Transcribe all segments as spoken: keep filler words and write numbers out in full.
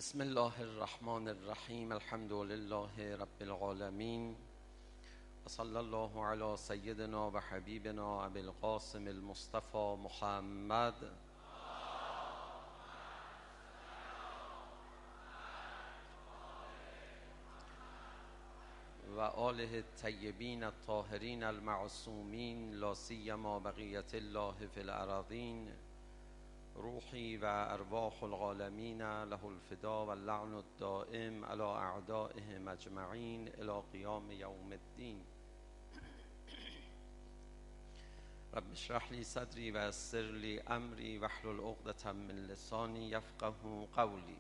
بسم الله الرحمن الرحیم. الحمد لله رب العالمین و صلی الله علی سیدنا و حبیبنا ابی القاسم المصطفى محمد و آله الطیبین الطاهرین المعصومین لا سیما بقیة الله فی الارضین. روحی و ارواح العالمین له الفدا و اللعن الدائم علی اعدائهم اجمعین الی قیام یوم الدین. رب اشرح لی صدری و یسر لی امری واحلل عقدة من لسانی یفقهوا قولی.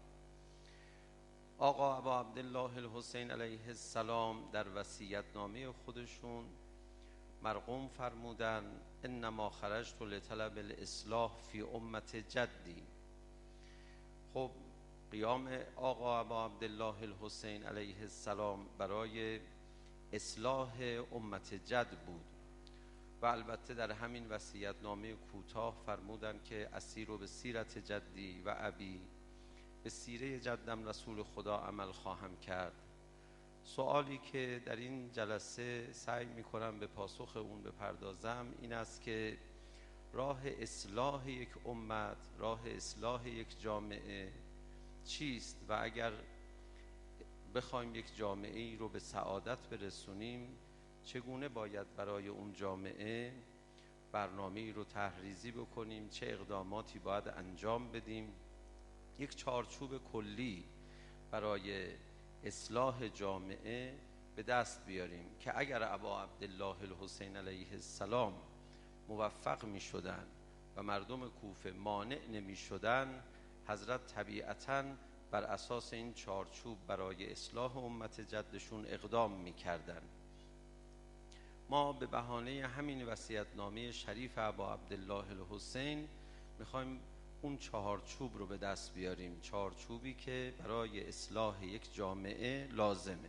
آقا ابا عبدالله الحسین علیه السلام در وصیت‌نامه خودشون مرقوم فرمودن انما خرجت لطلب الاصلاح فی امت جدی. خب قیام آقا ابا عبدالله الحسین علیه السلام برای اصلاح امت جد بود و البته در همین وصیت‌نامه کوتاه فرمودن که اسیر به سیرت جدی و ابی، به سیره جدم رسول خدا عمل خواهم کرد. سوالی که در این جلسه سعی میکنم به پاسخ اون بپردازم این است که راه اصلاح یک امت، راه اصلاح یک جامعه چیست و اگر بخوایم یک جامعه ای رو به سعادت برسونیم چگونه باید برای اون جامعه برنامه ای رو طرحریزی بکنیم، چه اقداماتی باید انجام بدیم، یک چارچوب کلی برای اصلاح جامعه به دست بیاریم که اگر ابا عبدالله الحسین علیه السلام موفق می شدن و مردم کوفه مانع نمی شدن، حضرت طبیعتاً بر اساس این چارچوب برای اصلاح امت جدشون اقدام می کردن. ما به بهانه همین وصیت‌نامه شریف ابا عبدالله الحسین میخوایم اون چهارچوب رو به دست بیاریم، چهارچوبی که برای اصلاح یک جامعه لازمه.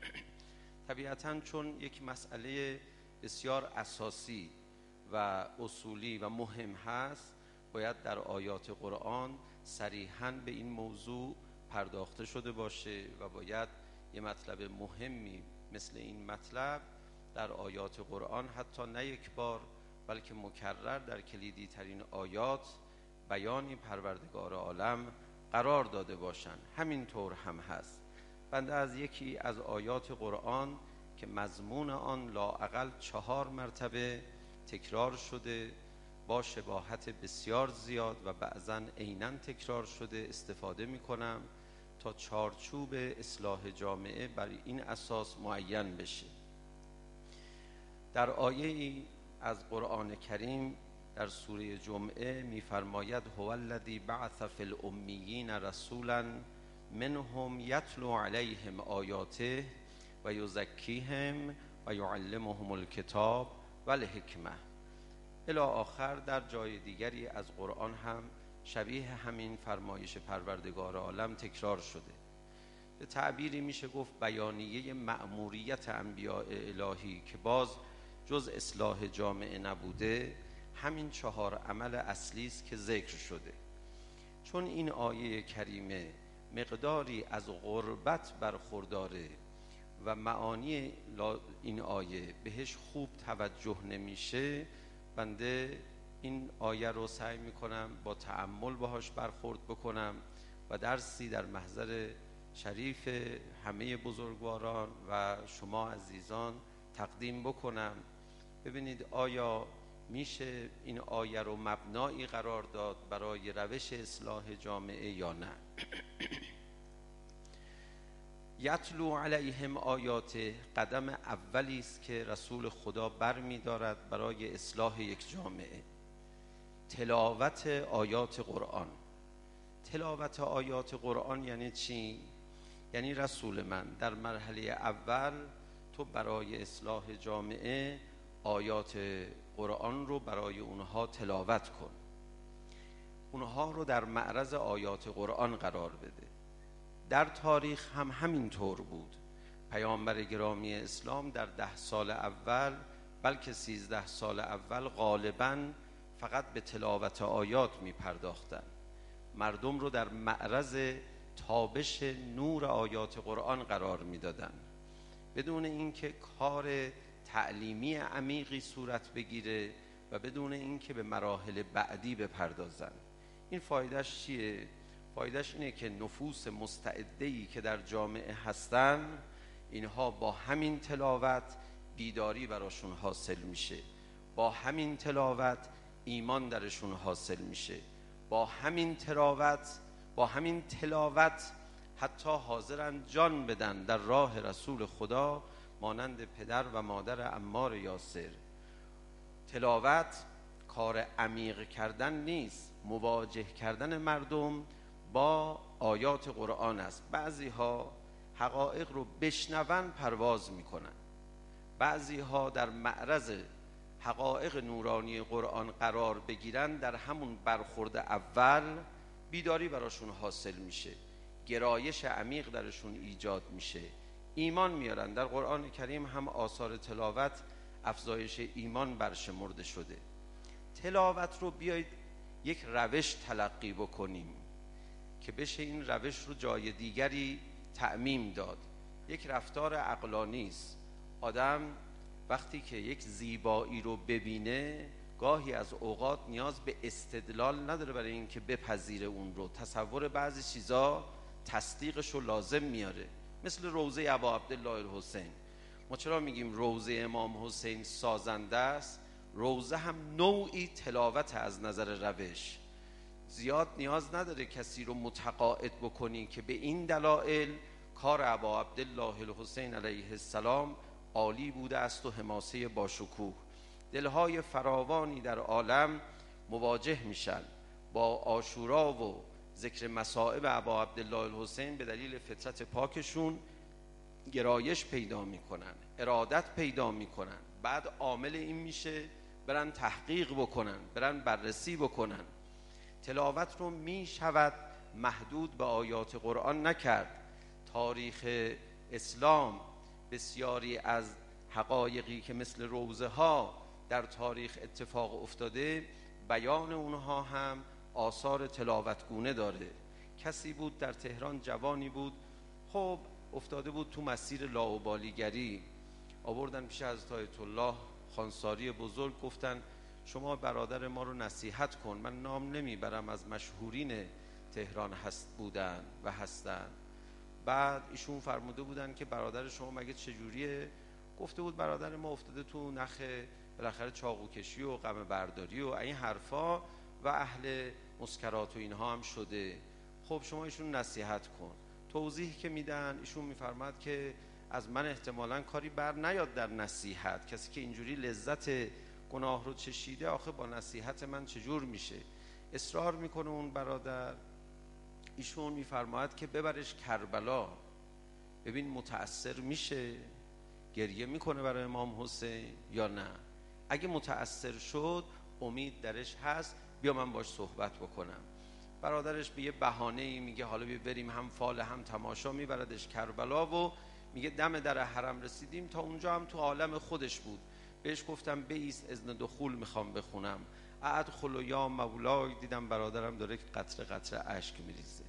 طبیعتاً چون یک مسئله بسیار اساسی و اصولی و مهم هست باید در آیات قرآن صریحاً به این موضوع پرداخته شده باشه و باید یه مطلب مهمی مثل این مطلب در آیات قرآن حتی نه یک بار بلکه مکرر در کلیدی ترین آیات بیانی پروردگار عالم قرار داده باشند. همینطور هم هست. بنده از یکی از آیات قرآن که مضمون آن لااقل چهار مرتبه تکرار شده با شباهت بسیار زیاد و بعضاً عیناً تکرار شده استفاده می کنم تا چارچوب اصلاح جامعه بر این اساس معین بشه. در آیه‌ای از قرآن کریم در سوره جمعه می‌فرماید هو الذی بعث فی الامیین رسولا منهم یتلو علیهم آیاته و یزکیهم و یعلمهم الکتاب و الحکمه الی آخر. در جای دیگری از قرآن هم شبیه همین فرمایش پروردگار عالم تکرار شده. به تعبیری میشه گفت بیانیه مأموریت انبیاء الهی که باز جز اصلاح جامعه نبوده، همین چهار عمل اصلی است که ذکر شده. چون این آیه کریمه مقداری از غربت برخورداره و معانی این آیه بهش خوب توجه نمیشه، بنده این آیه رو سعی میکنم با تأمل باهاش برخورد بکنم و درسی در محضر شریف همه بزرگواران و شما عزیزان تقدیم بکنم. ببینید آیا میشه این آیه رو مبنایی قرار داد برای روش اصلاح جامعه یا نه؟ یتلو علیهم آیاته قدم اولی است که رسول خدا برمی دارد برای اصلاح یک جامعه. تلاوت آیات قرآن. تلاوت آیات قرآن یعنی چی؟ یعنی رسول من در مرحله اول تو برای اصلاح جامعه آیات قرآن رو برای اونها تلاوت کن، اونها رو در معرض آیات قرآن قرار بده. در تاریخ هم همین طور بود. پیامبر گرامی اسلام در ده سال اول بلکه سیزده سال اول غالباً فقط به تلاوت آیات می پرداختن، مردم رو در معرض تابش نور آیات قرآن قرار میدادن، بدون اینکه کار تعلیمی عمیقی صورت بگیره و بدون اینکه به مراحل بعدی بپردازن. این فایدهش چیه؟ فایدهش اینه که نفوس مستعده‌ای که در جامعه هستن، اینها با همین تلاوت بیداری براشون حاصل میشه، با همین تلاوت ایمان درشون حاصل میشه، با همین تلاوت با همین تلاوت حتی حاضرن جان بدن در راه رسول خدا، مانند پدر و مادر عمار یاسر. تلاوت کار عمیق کردن نیست، مواجه کردن مردم با آیات قرآن است. بعضی ها حقایق رو بشنون پرواز میکنن، بعضی ها در معرض حقایق نورانی قرآن قرار بگیرن، در همون برخورد اول بیداری براشون حاصل میشه، گرایش عمیق درشون ایجاد میشه، ایمان میارن. در قرآن کریم هم آثار تلاوت افزایش ایمان برشمرده شده. تلاوت رو بیایید یک روش تلقی بکنیم که بشه این روش رو جای دیگری تعمیم داد. یک رفتار عقلانی است. آدم وقتی که یک زیبایی رو ببینه، گاهی از اوقات نیاز به استدلال نداره برای اینکه بپذیره اون رو. تصور بعضی چیزا تصدیقش رو لازم میاره، مثل روضه ابا عبدالله الحسین. ما چرا میگیم روضه امام حسین سازنده است؟ روضه هم نوعی تلاوت از نظر روش. زیاد نیاز نداره کسی رو متقاعد بکنی که به این دلایل کار ابا عبدالله الحسین علیه السلام عالی بوده است و حماسه باشکوه. دلهای فراوانی در عالم مواجه میشن با عاشورا و ذکر مصائب ابا عبدالله الحسین، به دلیل فطرت پاکشون گرایش پیدا میکنن، ارادت پیدا میکنن. بعد عامل این میشه برن تحقیق بکنن، برن بررسی بکنن. تلاوت رو میشود محدود به آیات قرآن نکرد. تاریخ اسلام بسیاری از حقایقی که مثل روضه ها در تاریخ اتفاق افتاده، بیان اونها هم آثار تلاوتگونه داره. کسی بود در تهران، جوانی بود، خب افتاده بود تو مسیر لاابالیگری. آوردن پیش حضرت آیت الله خانساری بزرگ، گفتن شما برادر ما رو نصیحت کن. من نام نمیبرم، از مشهورین تهران هست بودن و هستن. بعد ایشون فرموده بودن که برادر شما مگه چجوریه؟ گفته بود برادر ما افتاده تو نخ بالاخره چاقو کشی و غم برداری و این حرفا و اهل مسکرات و اینها هم شده. خب شما ایشون نصیحت کن. توضیح که میدن، ایشون میفرماد که از من احتمالاً کاری بر نیاد در نصیحت. کسی که اینجوری لذت گناه رو چشیده، آخه با نصیحت من چجور میشه؟ اصرار میکنه اون برادر. ایشون میفرماید که ببرش کربلا، ببین متأثر میشه، گریه میکنه برای امام حسین یا نه. اگه متأثر شد، امید درش هست، بیا من باش صحبت بکنم. برادرش به یه بهانه‌ای میگه حالا بیا بریم هم فال هم تماشا، میبردش کربلا و میگه دم در حرم رسیدیم، تا اونجا هم تو عالم خودش بود. بهش گفتم بایست اذن دخول میخوام بخونم. ادخل یا مولای، دیدم برادرم داره قطره قطره اشک میریزه.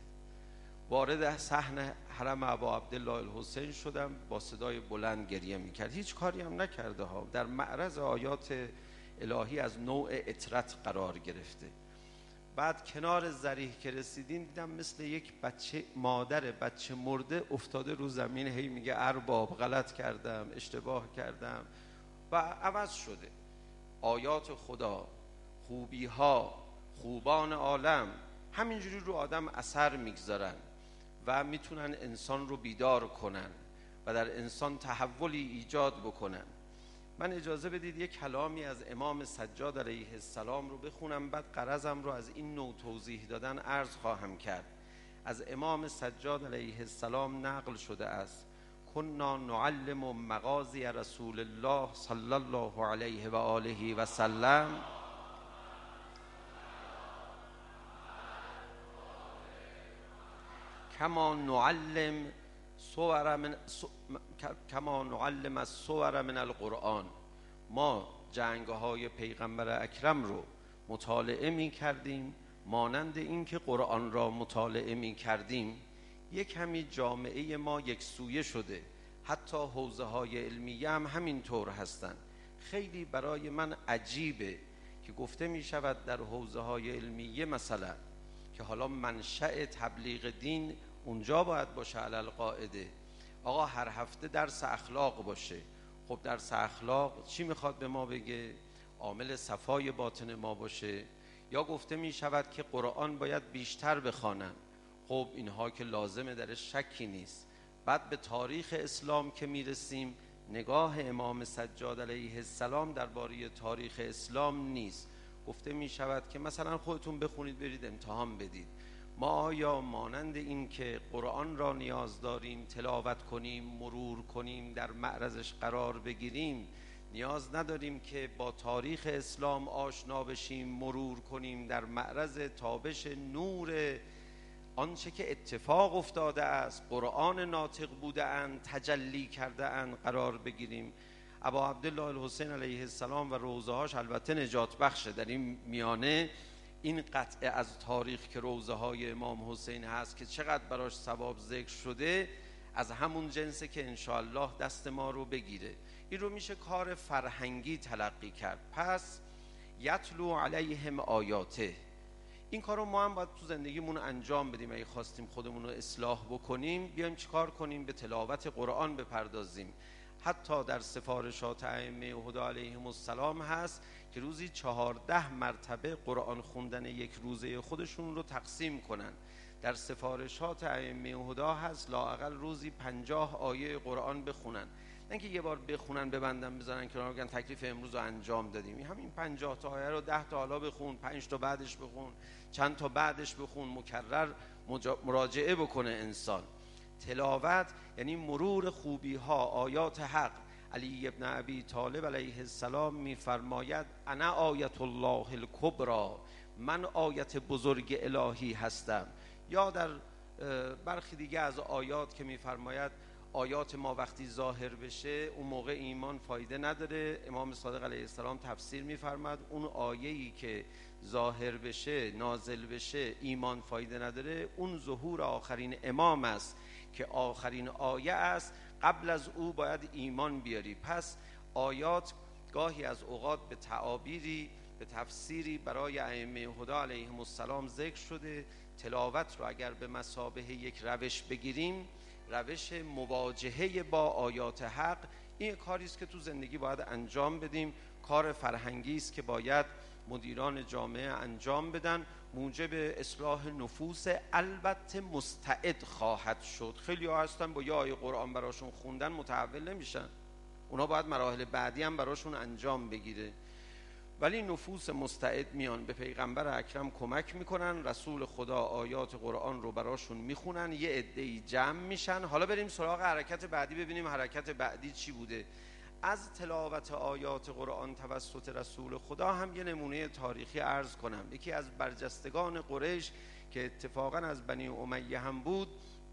وارد صحن حرم ابا عبدالله الحسین شدم، با صدای بلند گریه میکرد. هیچ کاری هم نکرده ها، در معرض آیات الهی از نوع اطرت قرار گرفته. بعد کنار ضریح که رسیدیم، دیدم مثل یک بچه، مادر بچه مرده افتاده رو زمین، هی میگه ارباب غلط کردم، اشتباه کردم و عوض شده. آیات خدا، خوبی ها، خوبان عالم همینجوری رو آدم اثر میگذارن و میتونن انسان رو بیدار کنن و در انسان تحولی ایجاد بکنن. من اجازه بدید یک کلامی از امام سجاد علیه السلام رو بخونم، بعد غرضم رو از این نوع توضیح دادن عرض خواهم کرد. از امام سجاد علیه السلام نقل شده است: کنا نعلم مغازی رسول الله صلی الله علیه و آله و سلم کما نعلم صور من کما نعلم الصور من القرآن. ما جنگ‌های پیغمبر اکرم رو مطالعه می کردیم مانند این که قرآن را مطالعه می کردیم. یک کمی جامعه ما یک سویه شده، حتی حوزه های علمیه هم همینطور هستن. خیلی برای من عجیبه که گفته می شود در حوزه های علمیه مثلا که حالا منشأ تبلیغ دین اونجا باید باشه علل قاعده، آقا هر هفته درس اخلاق باشه. خب درس اخلاق چی میخواد به ما بگه؟ عامل صفای باطن ما باشه. یا گفته می شود که قرآن باید بیشتر بخوانن. خب اینها که لازمه، درش شکی نیست. بعد به تاریخ اسلام که میرسیم، نگاه امام سجاد علیه السلام درباره تاریخ اسلام نیست. گفته می شود که مثلا خودتون بخونید برید امتحان بدید. ما آیا مانند این که قرآن را نیاز داریم تلاوت کنیم، مرور کنیم، در معرضش قرار بگیریم، نیاز نداریم که با تاریخ اسلام آشنا بشیم، مرور کنیم، در معرض تابش نور آنچه که اتفاق افتاده است، قرآن ناطق بوده اند، تجلی کرده اند قرار بگیریم؟ ابا عبدالله الحسین علیه السلام و روضه هاش البته نجات بخشه. در این میانه این قطعه از تاریخ که روضه های امام حسین هست که چقدر براش ثواب ذکر شده، از همون جنسه که انشاءالله دست ما رو بگیره. این رو میشه کار فرهنگی تلقی کرد. پس یتلو علیهم آیاته، این کار رو ما هم باید تو زندگیمون انجام بدیم. اگه خواستیم خودمون رو اصلاح بکنیم، بیایم چیکار کنیم؟ به تلاوت قرآن بپردازیم. حتی در سفارشات ائمه هدی علیهم السلام هست که روزی چهارده مرتبه قرآن خوندن یک روزه خودشون رو تقسیم کنن. در سفارشات ائمه هدی هست لااقل روزی پنجاه آیه قرآن بخونن، نه اینکه یه بار بخونن ببندن بذارن کنار بگن تکلیف امروز رو انجام دادیم. همین پنجاه تا آیه رو ده تا حالا بخون، پنج تا بعدش بخون، چند تا بعدش بخون، مکرر مراجعه بکنه انسان. تلاوت یعنی مرور خوبی ها، آیات حق. علی ابن ابی طالب علیه السلام میفرماید انا آیت الله الکبری، من آیت بزرگ الهی هستم. یا در برخی دیگه از آیات که میفرماید آیات ما وقتی ظاهر بشه اون موقع ایمان فایده نداره. امام صادق علیه السلام تفسیر میفرماد اون آیه‌ای که ظاهر بشه، نازل بشه، ایمان فایده نداره، اون ظهور آخرین امام است که آخرین آیه است، قبل از او باید ایمان بیاری. پس آیات گاهی از اوقات به تعابیری، به تفسیری برای ائمه هدی علیهم السلام ذکر شده. تلاوت رو اگر به مثابه یک روش بگیریم، روش مواجهه با آیات حق، این کاری است که تو زندگی باید انجام بدیم. کار فرهنگی است که باید مدیران جامعه انجام بدن. موجب اصلاح نفوس البته مستعد خواهد شد. خیلی ها هستن با یه آیه قرآن براشون خوندن متحول نمیشن، اونا باید مراحل بعدی هم براشون انجام بگیره. ولی نفوس مستعد میان به پیغمبر اکرم کمک میکنن، رسول خدا آیات قرآن رو براشون میخونن، یه عده‌ای جمع میشن. حالا بریم سراغ حرکت بعدی، ببینیم حرکت بعدی چی بوده. از تلاوت آیات قرآن توسط رسول خدا هم یه نمونه تاریخی عرض کنم. یکی از برجستگان قریش که اتفاقا از بنی امیه هم بود،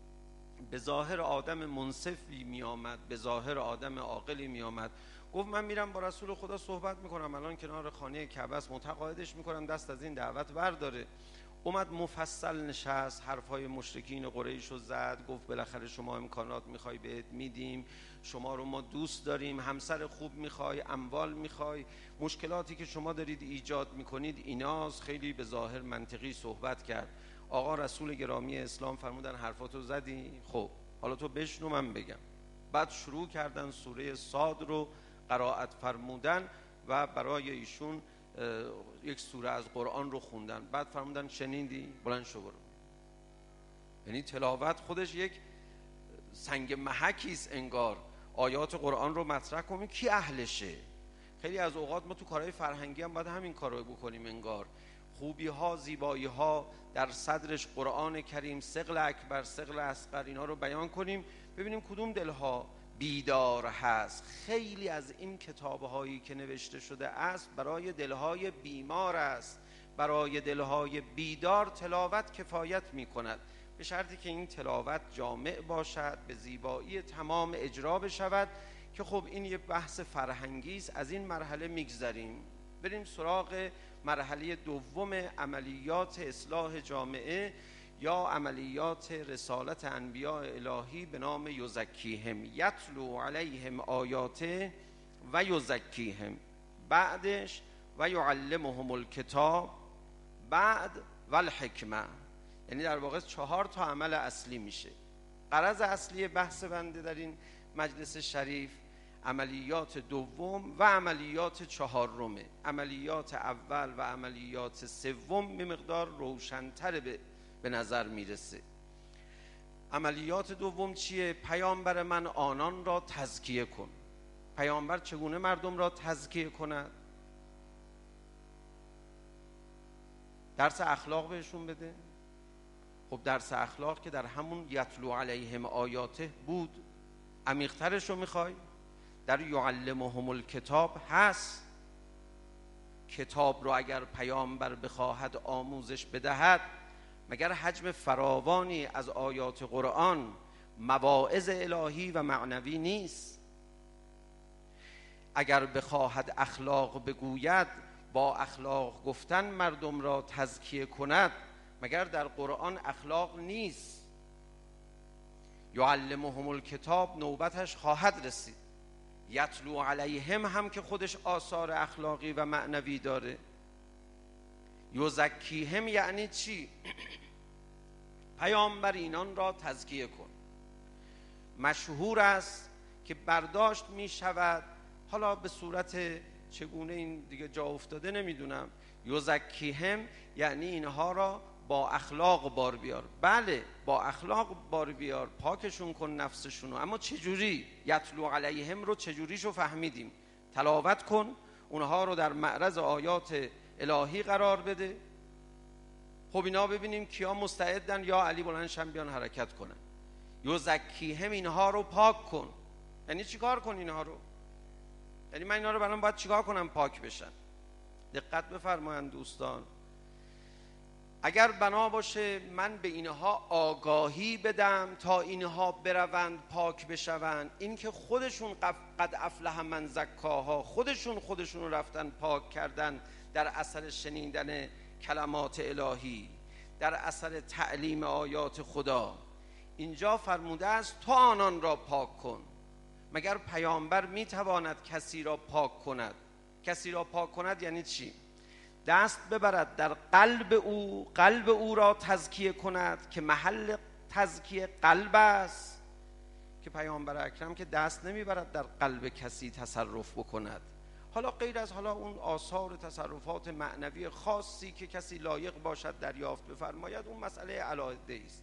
به ظاهر آدم منصفی می آمد، به ظاهر آدم عاقلی می آمد. گفت من میرم با رسول خدا صحبت میکنم، الان کنار خانه کعبه است، متقاعدش میکنم دست از این دعوت برداره. اومد مفصل نشست، حرفای مشرکین قریش رو زد، گفت بالاخره شما امکانات میخوای بهت میدیم، شما رو ما دوست داریم، همسر خوب میخوای، اموال میخوای، مشکلاتی که شما دارید ایجاد میکنید ایناست. خیلی به ظاهر منطقی صحبت کرد. آقا رسول گرامی اسلام فرمودن حرفاتو زدی، خب حالا تو بشنو من بگم. بعد شروع کردن سوره صاد رو قرائت فرمودن و برای ایشون یک سوره از قرآن رو خوندن. بعد فرمودن شنیدی؟ بلند شو برو. یعنی تلاوت خودش یک سنگ محکی است انگار. آیات قرآن رو مطرح کنیم، کی اهلشه؟ خیلی از اوقات ما تو کارهای فرهنگی هم باید همین کارو بکنیم. انگار خوبی ها، زیبایی ها در صدرش قرآن کریم، ثقل اکبر، ثقل اصغر، اینا رو بیان کنیم، ببینیم کدوم دلها بیدار هست. خیلی از این کتاب‌هایی که نوشته شده است برای دلهای بیمار است. برای دلهای بیدار تلاوت کفایت می‌کند، به شرطی که این تلاوت جامع باشد، به زیبایی تمام اجرا بشود. که خب این یه بحث فرهنگی است. از این مرحله میگذریم، بریم سراغ مرحله دوم عملیات اصلاح جامعه یا عملیات رسالت انبیاء الهی به نام یزکیهم، یتلو علیهم آیاته و یزکیهم، بعدش و یعلمهم الکتاب، بعد و الحکمه. یعنی در واقع چهار تا عمل اصلی میشه. غرض اصلی بحث بنده در این مجلس شریف عملیات دوم و عملیات چهارمه. عملیات اول و عملیات سوم به مقدار روشن‌تر به به نظر میرسه. عملیات دوم چیه؟ پیامبر من آنان را تزکیه کن. پیامبر چگونه مردم را تزکیه کند؟ درس اخلاق بهشون بده. خب درس اخلاق که در همون یتلو علیهم آیاته بود. عمیق‌ترش رو میخوای؟ در یعلمهم الکتاب هست. کتاب رو اگر پیامبر بخواهد آموزش بدهد، مگر حجم فراوانی از آیات قرآن مواعظ الهی و معنوی نیست؟ اگر بخواهد اخلاق بگوید، با اخلاق گفتن مردم را تزکیه کند، مگر در قرآن اخلاق نیست؟ یعلمهم الکتاب نوبتش خواهد رسید. یتلو علیهم هم که خودش آثار اخلاقی و معنوی داره. یزکیهم یعنی چی؟ پیامبر اینان را تزکیه کن. مشهور است که برداشت می شود، حالا به صورت چگونه این دیگه جا افتاده نمیدونم، یزکیهم یعنی اینها را با اخلاق بار بیار. بله، با اخلاق بار بیار، پاکشون کن نفسشونو. اما چجوری؟ یتلو علیهم رو چجوریشو فهمیدیم؟ تلاوت کن، اونها رو در معرض آیات الهی قرار بده. خب اینا ببینیم کیا مستعدن یا علی بلندشن بیان حرکت کنن. یزکیهم اینها رو پاک کن. یعنی چیکار کن اینها رو؟ یعنی من اینا رو برام باید چیکار کنم پاک بشن؟ دقت بفرمایند دوستان. اگر بنا باشه من به اینها آگاهی بدم تا اینها بروند پاک بشوند، این که خودشون قد افلح من زکاها، خودشون خودشون رو رفتن پاک کردن در اثر شنیدن کلمات الهی، در اثر تعلیم آیات خدا. اینجا فرموده است تو آنان را پاک کن. مگر پیامبر میتواند کسی را پاک کند؟ کسی را پاک کند یعنی چی؟ دست ببرد در قلب او، قلب او را تزکیه کند که محل تزکیه قلب است. که پیامبر اکرم که دست نمیبرد در قلب کسی تصرف بکند. حالا غیر از حالا اون آثار تصرفات معنوی خاصی که کسی لایق باشد دریافت بفرماید، اون مسئله علاهده است.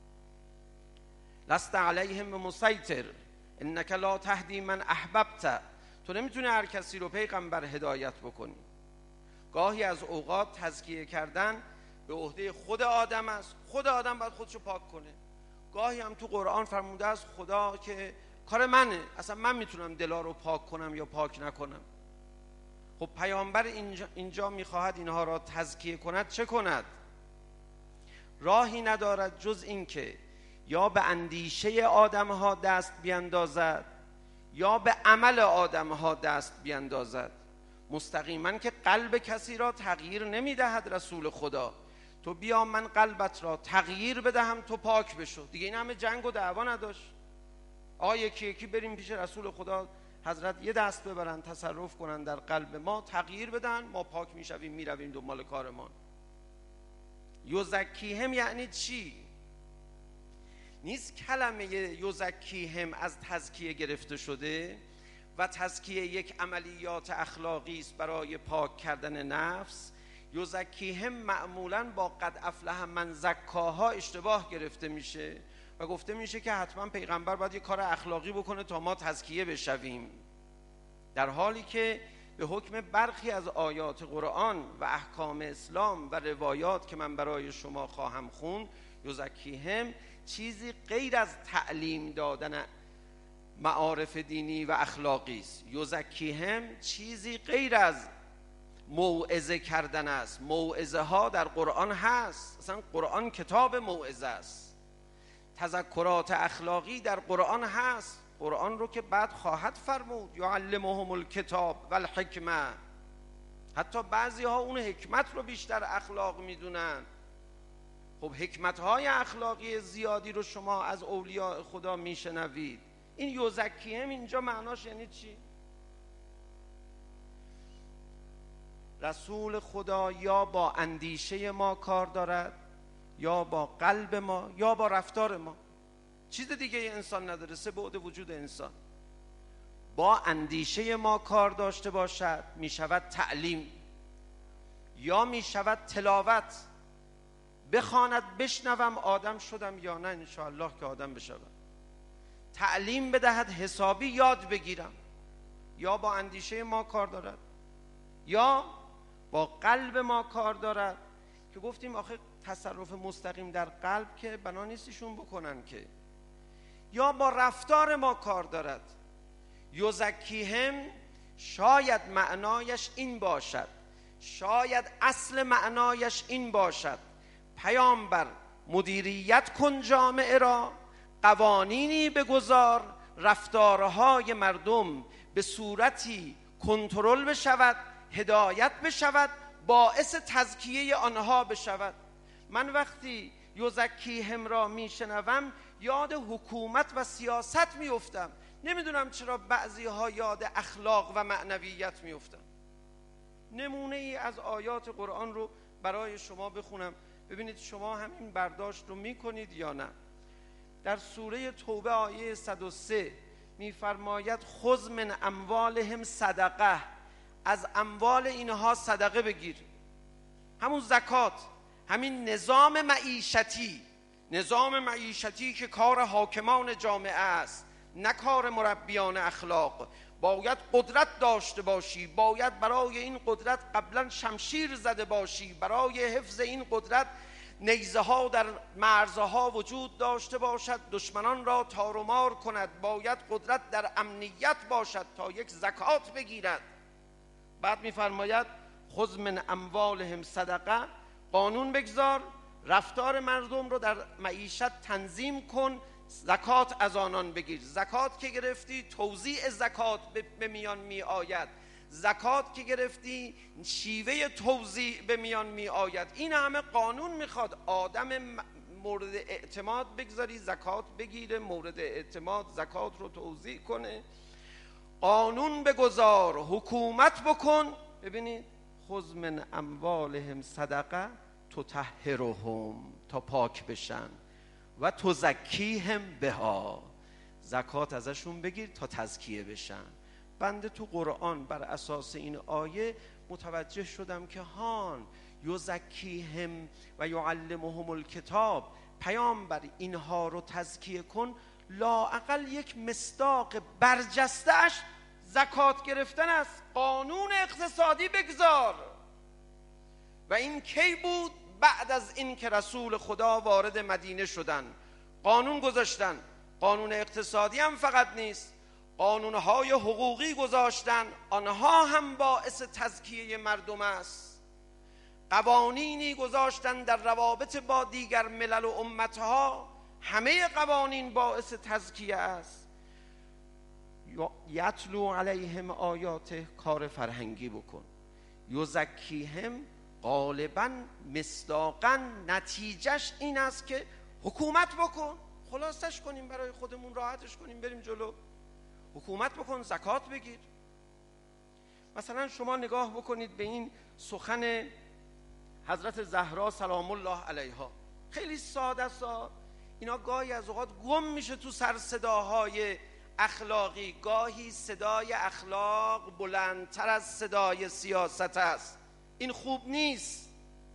لست علیهم بمسیطر انک لا تهدی من احببت. تو نمیتونی هر کسی رو پیغمبر هدایت بکنی. گاهی از اوقات تزکیه کردن به عهده خود آدم است. خود آدم باید خودشو پاک کنه. گاهی هم تو قرآن فرموده است خدا که کار منه، اصلا من میتونم دلا رو پاک کنم یا پاک نکنم. خب پیامبر اینجا, اینجا میخواهد اینها را تزکیه کند، چه کند؟ راهی ندارد جز این که یا به اندیشه آدمها دست بیندازد یا به عمل آدمها دست بیندازد. مستقیما که قلب کسی را تغییر نمیدهد رسول خدا. تو بیا من قلبت را تغییر بدهم تو پاک بشو. دیگه این همه جنگ و دعوا نداشت. آقا یکی یکی بریم پیش رسول خدا، حضرت یه دست ببرن تصرف کنن در قلب ما، تغییر بدن، ما پاک میشویم میرویم دنبال کارمان. یزکیهم یعنی چی؟ نیست کلمه یزکیهم از تزکیه گرفته شده و تزکیه یک عملیات اخلاقی است برای پاک کردن نفس. یزکیهم معمولاً با قد افلح من زکاها اشتباه گرفته میشه و گفته میشه که حتما پیغمبر باید یک کار اخلاقی بکنه تا ما تزکیه بشویم، در حالی که به حکم برخی از آیات قرآن و احکام اسلام و روایات که من برای شما خواهم خوند، یزکیهم چیزی غیر از تعلیم دادن معارف دینی و اخلاقی است. یزکیهم چیزی غیر از موعظه کردن است. موعظه ها در قرآن هست، اصلا قرآن کتاب موعظه است. تذکرات اخلاقی در قرآن هست، قرآن رو که بعد خواهد فرمود یعلمهم الکتاب و الحکمه. حتی بعضی ها اون حکمت رو بیشتر اخلاق میدونن. خب حکمت‌های اخلاقی زیادی رو شما از اولیاء خدا میشنوید. این یزکیهم اینجا معناش یعنی چی؟ رسول خدا یا با اندیشه ما کار دارد، یا با قلب ما، یا با رفتار ما. چیز دیگه انسان نداره، سه بعد وجود انسان. با اندیشه ما کار داشته باشد می شود تعلیم، یا می شود تلاوت، بخواند بشنوم آدم شدم یا نه انشاءالله که آدم بشوم. تعلیم بدهد حسابی یاد بگیرم، یا با اندیشه ما کار دارد، یا با قلب ما کار دارد که گفتیم آخه تصرف مستقیم در قلب که بنا نیستشون بکنن که، یا با رفتار ما کار دارد. یزکیهم شاید معنایش این باشد، شاید اصل معنایش این باشد پیامبر مدیریت کن جامعه را، قوانینی بگذار رفتارهای مردم به صورتی کنترل بشود، هدایت بشود، باعث تزکیه آنها بشود. من وقتی یزکیهم را میشنوم یاد حکومت و سیاست میافتم. نمیدونم چرا بعضی ها یاد اخلاق و معنویت میافتم. نمونه ای از آیات قرآن رو برای شما بخونم ببینید شما همین برداشت رو میکنید یا نه. در سوره توبه آیه صد و سه میفرماید خذ من اموالهم صدقه، از اموال اینها صدقه بگیر. همون زکات، همین نظام معیشتی، نظام معیشتی که کار حاکمان جامعه است نه کار مربیان اخلاق. باید قدرت داشته باشی، باید برای این قدرت قبلا شمشیر زده باشی، برای حفظ این قدرت نیزه ها در مرزها وجود داشته باشد، دشمنان را تار و مار کند، باید قدرت در امنیت باشد تا یک زکات بگیرد. بعد میفرماید خذ من اموالهم صدقه، قانون بگذار، رفتار مردم رو در معیشت تنظیم کن، زکات از آنان بگیر. زکات که گرفتی توزیع زکات به میان می آید، زکات که گرفتی شیوه توزیع به میان می آید. این همه قانون میخواد آدم مورد اعتماد بگذاری زکات بگیره، مورد اعتماد زکات رو توزیع کنه. قانون بگذار، حکومت بکن. ببینید خذ من اموالهم صدقه تطهرهم، تا پاک بشن، و تزکیهم بها، زکات ازشون بگیر تا تزکیه بشن. بنده تو قرآن بر اساس این آیه متوجه شدم که هان یزکیهم و یعلمهم الکتاب، پیامبر اینها رو تزکیه کن، لااقل یک مصداق برجسته‌اش زکات گرفتن است. قانون اقتصادی بگذار. و این کی بود؟ بعد از این که رسول خدا وارد مدینه شدن قانون گذاشتن. قانون اقتصادی هم فقط نیست، قانونهای حقوقی گذاشتن، آنها هم باعث تزکیه مردم است. قوانینی گذاشتن در روابط با دیگر ملل و امتها، همه قوانین باعث تزکیه است. یتلو علیهم آیاته، کار فرهنگی بکن. یزکیهم غالباً مصداقاً نتیجهش این است که حکومت بکن، خلاصش کنیم برای خودمون، راحتش کنیم بریم جلو. حکومت بکن، زکات بگیر. مثلا شما نگاه بکنید به این سخن حضرت زهرا سلام الله علیها، خیلی ساده است، اینا گاهی از اوقات گم میشه تو سر صداهای اخلاقی. گاهی صدای اخلاق بلندتر از صدای سیاست است. این خوب نیست.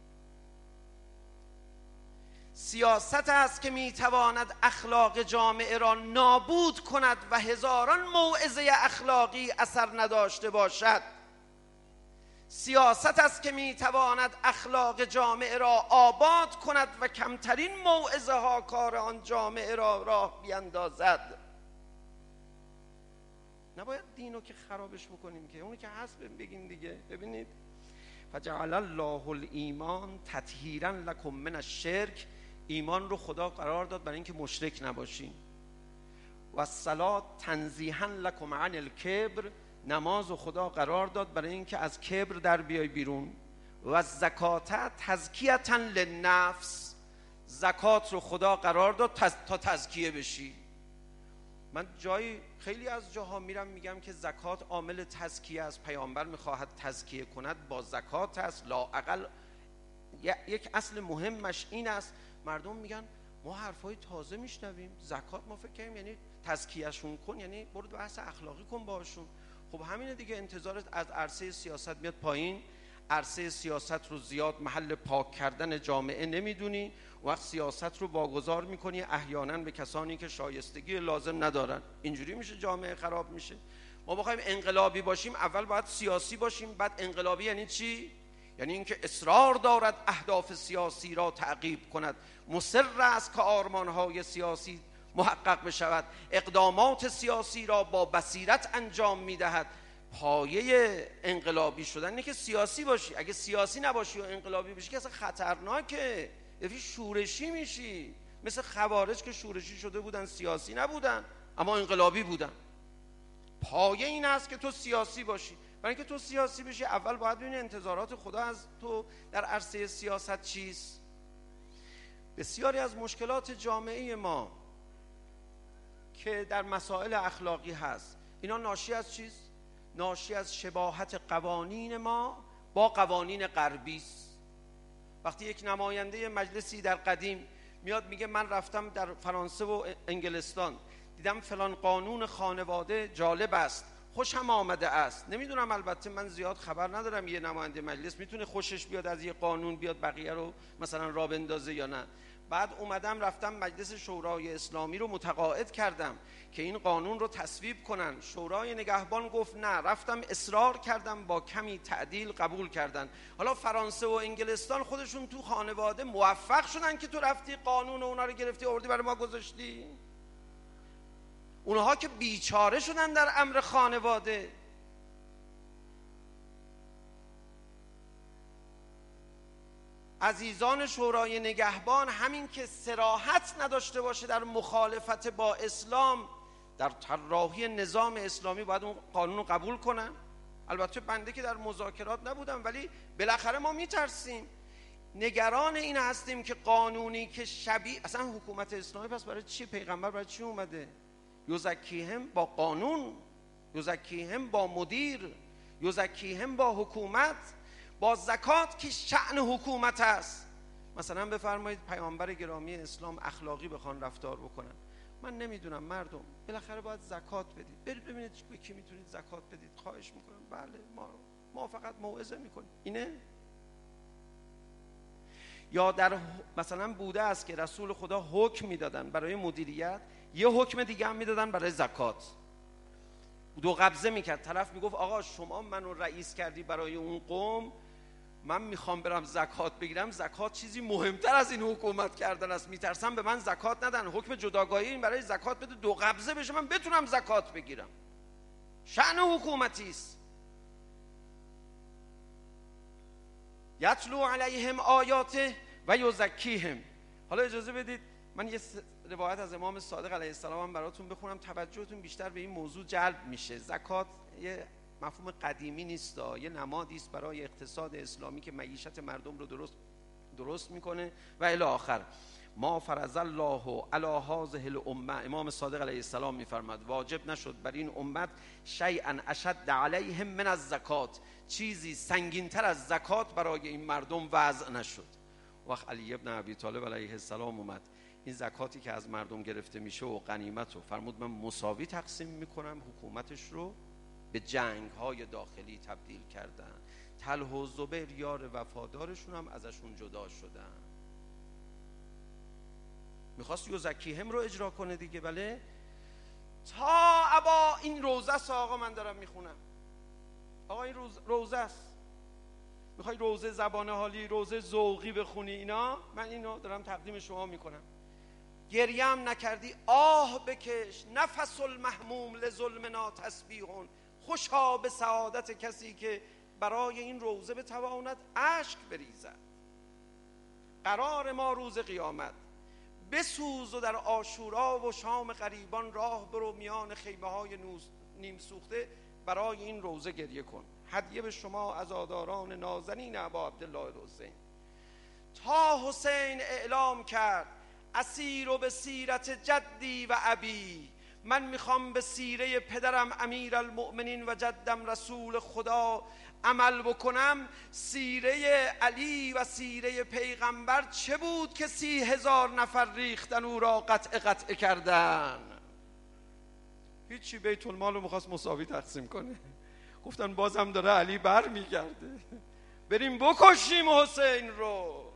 سیاست است که میتواند اخلاق جامعه را نابود کند و هزاران موعظه اخلاقی اثر نداشته باشد. سیاست است که میتواند اخلاق جامعه را آباد کند و کمترین موعظه ها کار آن جامعه را راه بیندازد. نباید دینو که خرابش بکنیم، که اونو که هست بگیم دیگه. ببینید فجعل الله الایمان تطهیرا لکم من الشرک، ایمان رو خدا قرار داد برای اینکه مشرک نباشین. و الصلاة تنزیها لکم عن الکبر، نماز رو خدا قرار داد برای اینکه از کبر در بیای بیرون. و الزکات تزکیة للنفس، زکات رو خدا قرار داد تا تزکیه بشی. من جایی خیلی از جاها میرم میگم که زکات عامل تزکیه است، پیامبر میخواهد تزکیه کند با زکات است، لااقل یک اصل مهمش این است. مردم میگن ما حرفای تازه میشنویم، زکات ما فکر کنیم یعنی تزکیهشون کن، یعنی برو بحث اخلاقی کن باشون. خب همینه دیگه، انتظارت از عرصه سیاست میاد پایین، عرصه سیاست رو زیاد محل پاک کردن جامعه نمیدونی، وقت سیاست رو واگذار میکنی احیانا به کسانی که شایستگی لازم ندارن، اینجوری میشه جامعه خراب میشه. ما بخوایم انقلابی باشیم اول باید سیاسی باشیم، بعد انقلابی یعنی چی؟ یعنی اینکه اصرار دارد اهداف سیاسی را تعقیب کند، مصر است که آرمانهای سیاسی محقق بشود، اقدامات سیاسی را با بصیرت انجام میدهد. پایه انقلابی شدن اینه که سیاسی باشی. اگه سیاسی نباشی و انقلابی باشی که اصلا خطرناکه، یعنی شورشی میشی، مثل خوارج که شورشی شده بودن سیاسی نبودن اما انقلابی بودن. پایه این است که تو سیاسی باشی. برای اینکه تو سیاسی بشی اول باید ببینی انتظارات خدا از تو در عرصه سیاست چیست. بسیاری از مشکلات جامعه ما که در مسائل اخلاقی هست، اینا ناشی از چیست؟ ناشی از شباهت قوانین ما با قوانین غربی است. وقتی یک نماینده مجلسی در قدیم میاد میگه من رفتم در فرانسه و انگلستان دیدم فلان قانون خانواده جالب است، خوشم آمده است. نمیدونم، البته من زیاد خبر ندارم یه نماینده مجلس میتونه خوشش بیاد از یه قانون بیاد بقیه رو مثلا راه بندازه یا نه. بعد اومدم رفتم مجلس شورای اسلامی رو متقاعد کردم که این قانون رو تصویب کنن. شورای نگهبان گفت نه، رفتم اصرار کردم، با کمی تعدیل قبول کردن. حالا فرانسه و انگلستان خودشون تو خانواده موفق شدن که تو رفتی قانون و اونا رو گرفتی آوردی برای ما گذاشتی. اونها که بیچاره شدن در امر خانواده. عزیزان شورای نگهبان همین که صراحت نداشته باشه در مخالفت با اسلام، در طراحی نظام اسلامی باید اون قانون رو قبول کنن. البته بنده که در مذاکرات نبودم ولی بالاخره ما میترسیم، نگران این هستیم که قانونی که شبیه، اصلا حکومت اسلامی پس برای چی؟ پیغمبر برای چی اومده؟ یزکیهم با قانون، یزکیهم با مدیر، یزکیهم با حکومت، با زکات که شأن حکومت است. مثلا بفرمایید پیامبر گرامی اسلام اخلاقی بخوان رفتار بکنن، من نمیدونم، مردم بالاخره باید زکات بدید، برید ببینید به کی میتونید زکات بدید، خواهش میکنم. بله ما ما فقط موعظه میکنیم، اینه. یا در مثلا بوده است که رسول خدا حکم میدادن برای مدیریت، یه حکم دیگه هم میدادن برای زکات. دو قبضه میکرد، طرف میگفت آقا شما منو رئیس کردی برای اون قوم، من میخوام برم زکات بگیرم، زکات چیزی مهمتر از این حکومت کردن است، میترسم به من زکات ندن، حکم جداگاهی این برای زکات بده، دو قبضه بشه من بتونم زکات بگیرم. شأن حکومتی است. یتلو علیهم آیاته و یزکیهم. حالا اجازه بدید من یه روایت از امام صادق علیه السلام هم براتون بخونم، توجهتون بیشتر به این موضوع جلب میشه. زکات یه مفهوم قدیمی نیست، یه نمادی است برای اقتصاد اسلامی که معیشت مردم رو درست درست میکنه و الی آخر. ما فرض الله علی هذه الامه، امام صادق علیه السلام میفرماد واجب نشد بر این امت شیئا اشد علیهم من الزکات، چیزی سنگینتر از زکات برای این مردم وضع نشد. وقت علی ابن ابی طالب علیه السلام اومد این زکاتی که از مردم گرفته میشه و غنیمت رو فرمود من مساوی تقسیم میکنم، حکومتش رو به جنگ های داخلی تبدیل کردن. طلحه و زبیر یار وفادارشون هم ازشون جدا شدن. میخواست یزکیهم رو اجرا کنه دیگه. بله تا ابا این روزه است آقا، من دارم میخونم آقا این روز روزه است، میخوای روزه زبان حالی، روزه ذوقی بخونی اینا، من اینو دارم تقدیم شما میکنم. گریم نکردی آه بکش، نفس المحموم لظلمنا تسبیحون، خوشا به سعادت کسی که برای این روزه بتواند اشک بریزد. قرار ما روز قیامت، بسوز و در عاشورا و شام غریبان راه برو، میان خیمه های نیم سوخته برای این روزه گریه کن. هدیه به شما عزاداران نازنین ابا عبدالله الحسین. تا حسین اعلام کرد اسیر و به سیرت جدی و ابی، من میخوام به سیره پدرم امیرالمؤمنین و جدم رسول خدا عمل بکنم، سیره علی و سیره پیغمبر چه بود که سی هزار نفر ریختن او را قطع قطع کردن؟ هیچی، بیت المال رو میخواست مساوی تقسیم کنه. گفتن بازم داره علی بر میگرده، بریم بکشیم حسین رو.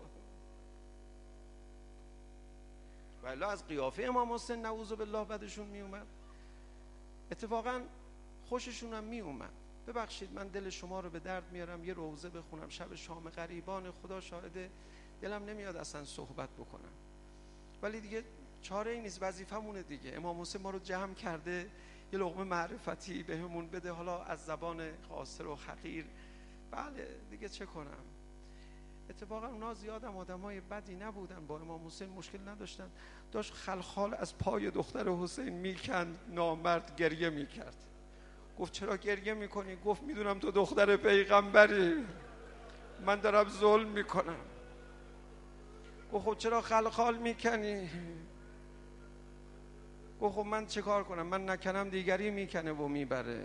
ولی از قیافه امام حسین نعوذ بالله بدشون میومد، اتفاقا خوششون هم میومد. ببخشید من دل شما رو به درد میارم، یه روزه بخونم شب شام غریبان، خدا شاهده دلم نمیاد اصلا صحبت بکنم، ولی دیگه چاره ای نیست، وظیفمونه دیگه. امام حسین ما رو جمع کرده، یه لقمه معرفتی بهمون بده، حالا از زبان قاصر و حقیر. بله دیگه چه کنم. اتفاقا اونا زیادم آدمای بدی نبودن، با امام حسین مشکل نداشتن. داشت خلخال از پای دختر حسین میکند، نامرد گریه میکرد. گفت چرا گریه میکنی؟ گفت میدونم تو دختر پیغمبری، من دارم ظلم میکنم. گفت خب چرا خلخال میکنی؟ گفت خب من چه کار کنم، من نکنم دیگری میکنه و میبره.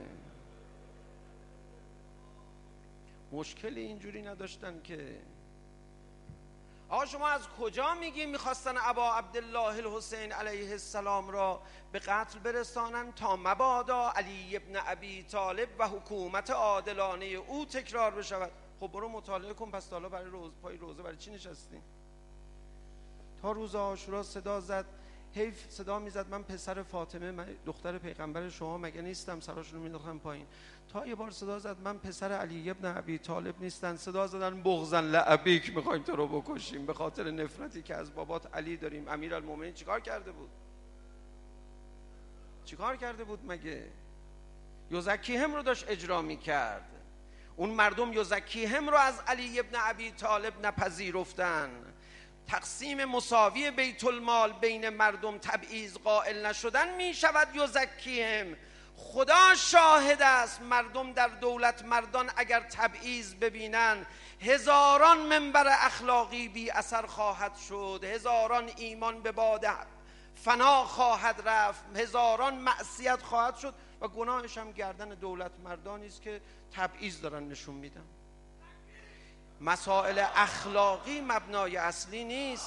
مشکل اینجوری نداشتن که. آقا شما از کجا میگی میخواستن ابا عبدالله الحسین علیه السلام را به قتل برسانن تا مبادا علی ابن ابی طالب و حکومت عادلانه او تکرار بشود؟ خب برو مطالعه کن. پس حالا برای روز پای روزه برای چی نشستی؟ تا روز عاشورا صدا زد، حیف صدا میزد من پسر فاطمه، من دختر پیغمبر شما مگه نیستم؟ سراشون رو مینداختن پایین. تا یه بار صدا زد من پسر علی ابن ابی طالب نیستن، صدا زدن بغضاً لابیک، میخوایم تو رو بکشیم به خاطر نفرتی که از بابات علی داریم. امیرالمومنین چیکار کرده بود؟ چیکار کرده بود مگه؟ یزکیهم رو داشت اجرا میکرد. اون مردم یزکیهم رو از علی ابن ابی طالب نپذیرفتن. تقسیم مساوی بیت المال بین مردم تبعیض قائل نشدن می شود یزکیهم. خدا شاهد است، مردم در دولت مردان اگر تبعیض ببینن هزاران منبر اخلاقی بی اثر خواهد شد، هزاران ایمان به باد فنا خواهد رفت، هزاران معصیت خواهد شد و گناهش هم گردن دولت مردانی است که تبعیض دارن نشون میدن. مسائل اخلاقی مبنای اصلی نیست.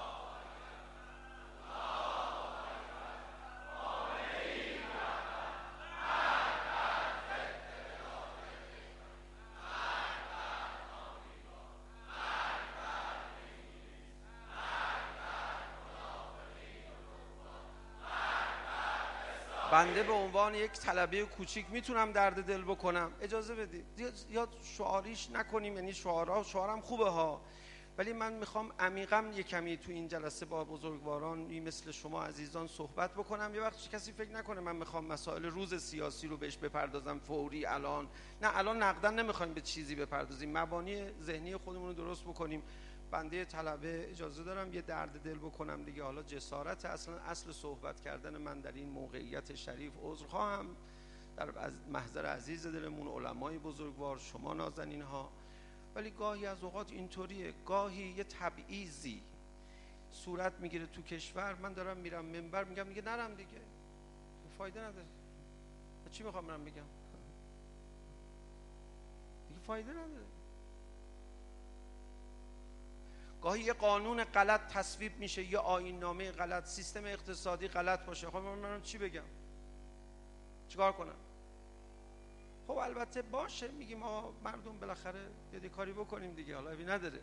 بنده به عنوان یک طلبه کوچیک میتونم درد دل بکنم، اجازه بدید یا شعاریش نکنیم، یعنی شعارها شعارم خوبه ها، ولی من میخوام عمیقا یک کمی تو این جلسه با بزرگواران مثل شما عزیزان صحبت بکنم. یه وقت کسی فکر نکنه من میخوام مسائل روز سیاسی رو بهش بپردازم فوری الان. نه، الان نقدن نمیخوایم به چیزی بپردازیم، مبانی ذهنی خودمون رو درست بکنیم. بنده طلبه اجازه دارم یه درد دل بکنم دیگه. حالا جسارت اصلا اصل صحبت کردن من در این موقعیت شریف، عذر خواهم در محضر عزیز دلمون، علمای بزرگوار، شما نازنین ها. ولی گاهی از اوقات اینطوریه، گاهی یه تبعیضی صورت میگیره تو کشور، من دارم میرم منبر میگم دیگه نرم دیگه، فایده نداره. چی میخوام برم بگم؟ دیگه فایده نداره. گاهی یه قانون غلط تصویب میشه، یه آیین نامه غلط، سیستم اقتصادی غلط باشه، خب من, من چی بگم؟ چیکار کنم؟ خب البته باشه، میگیم آقا مردم بالاخره یه کاری بکنیم دیگه، حالا ابی نداره.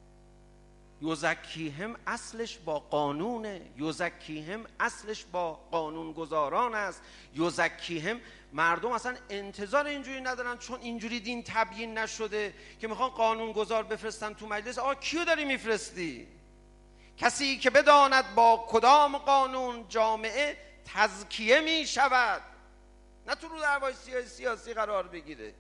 یزکیهم اصلش با قانونه، یزکیهم اصلش با قانون گذاران است. یزکیهم مردم اصلا انتظار اینجوری ندارن، چون اینجوری دین تبیین نشده که میخوان قانون گذار بفرستن تو مجلس. آقا کیو داری میفرستی؟ کسی که بداند با کدام قانون جامعه تزکیه میشود، نه تو رو دعوای سیاسی قرار بگیره.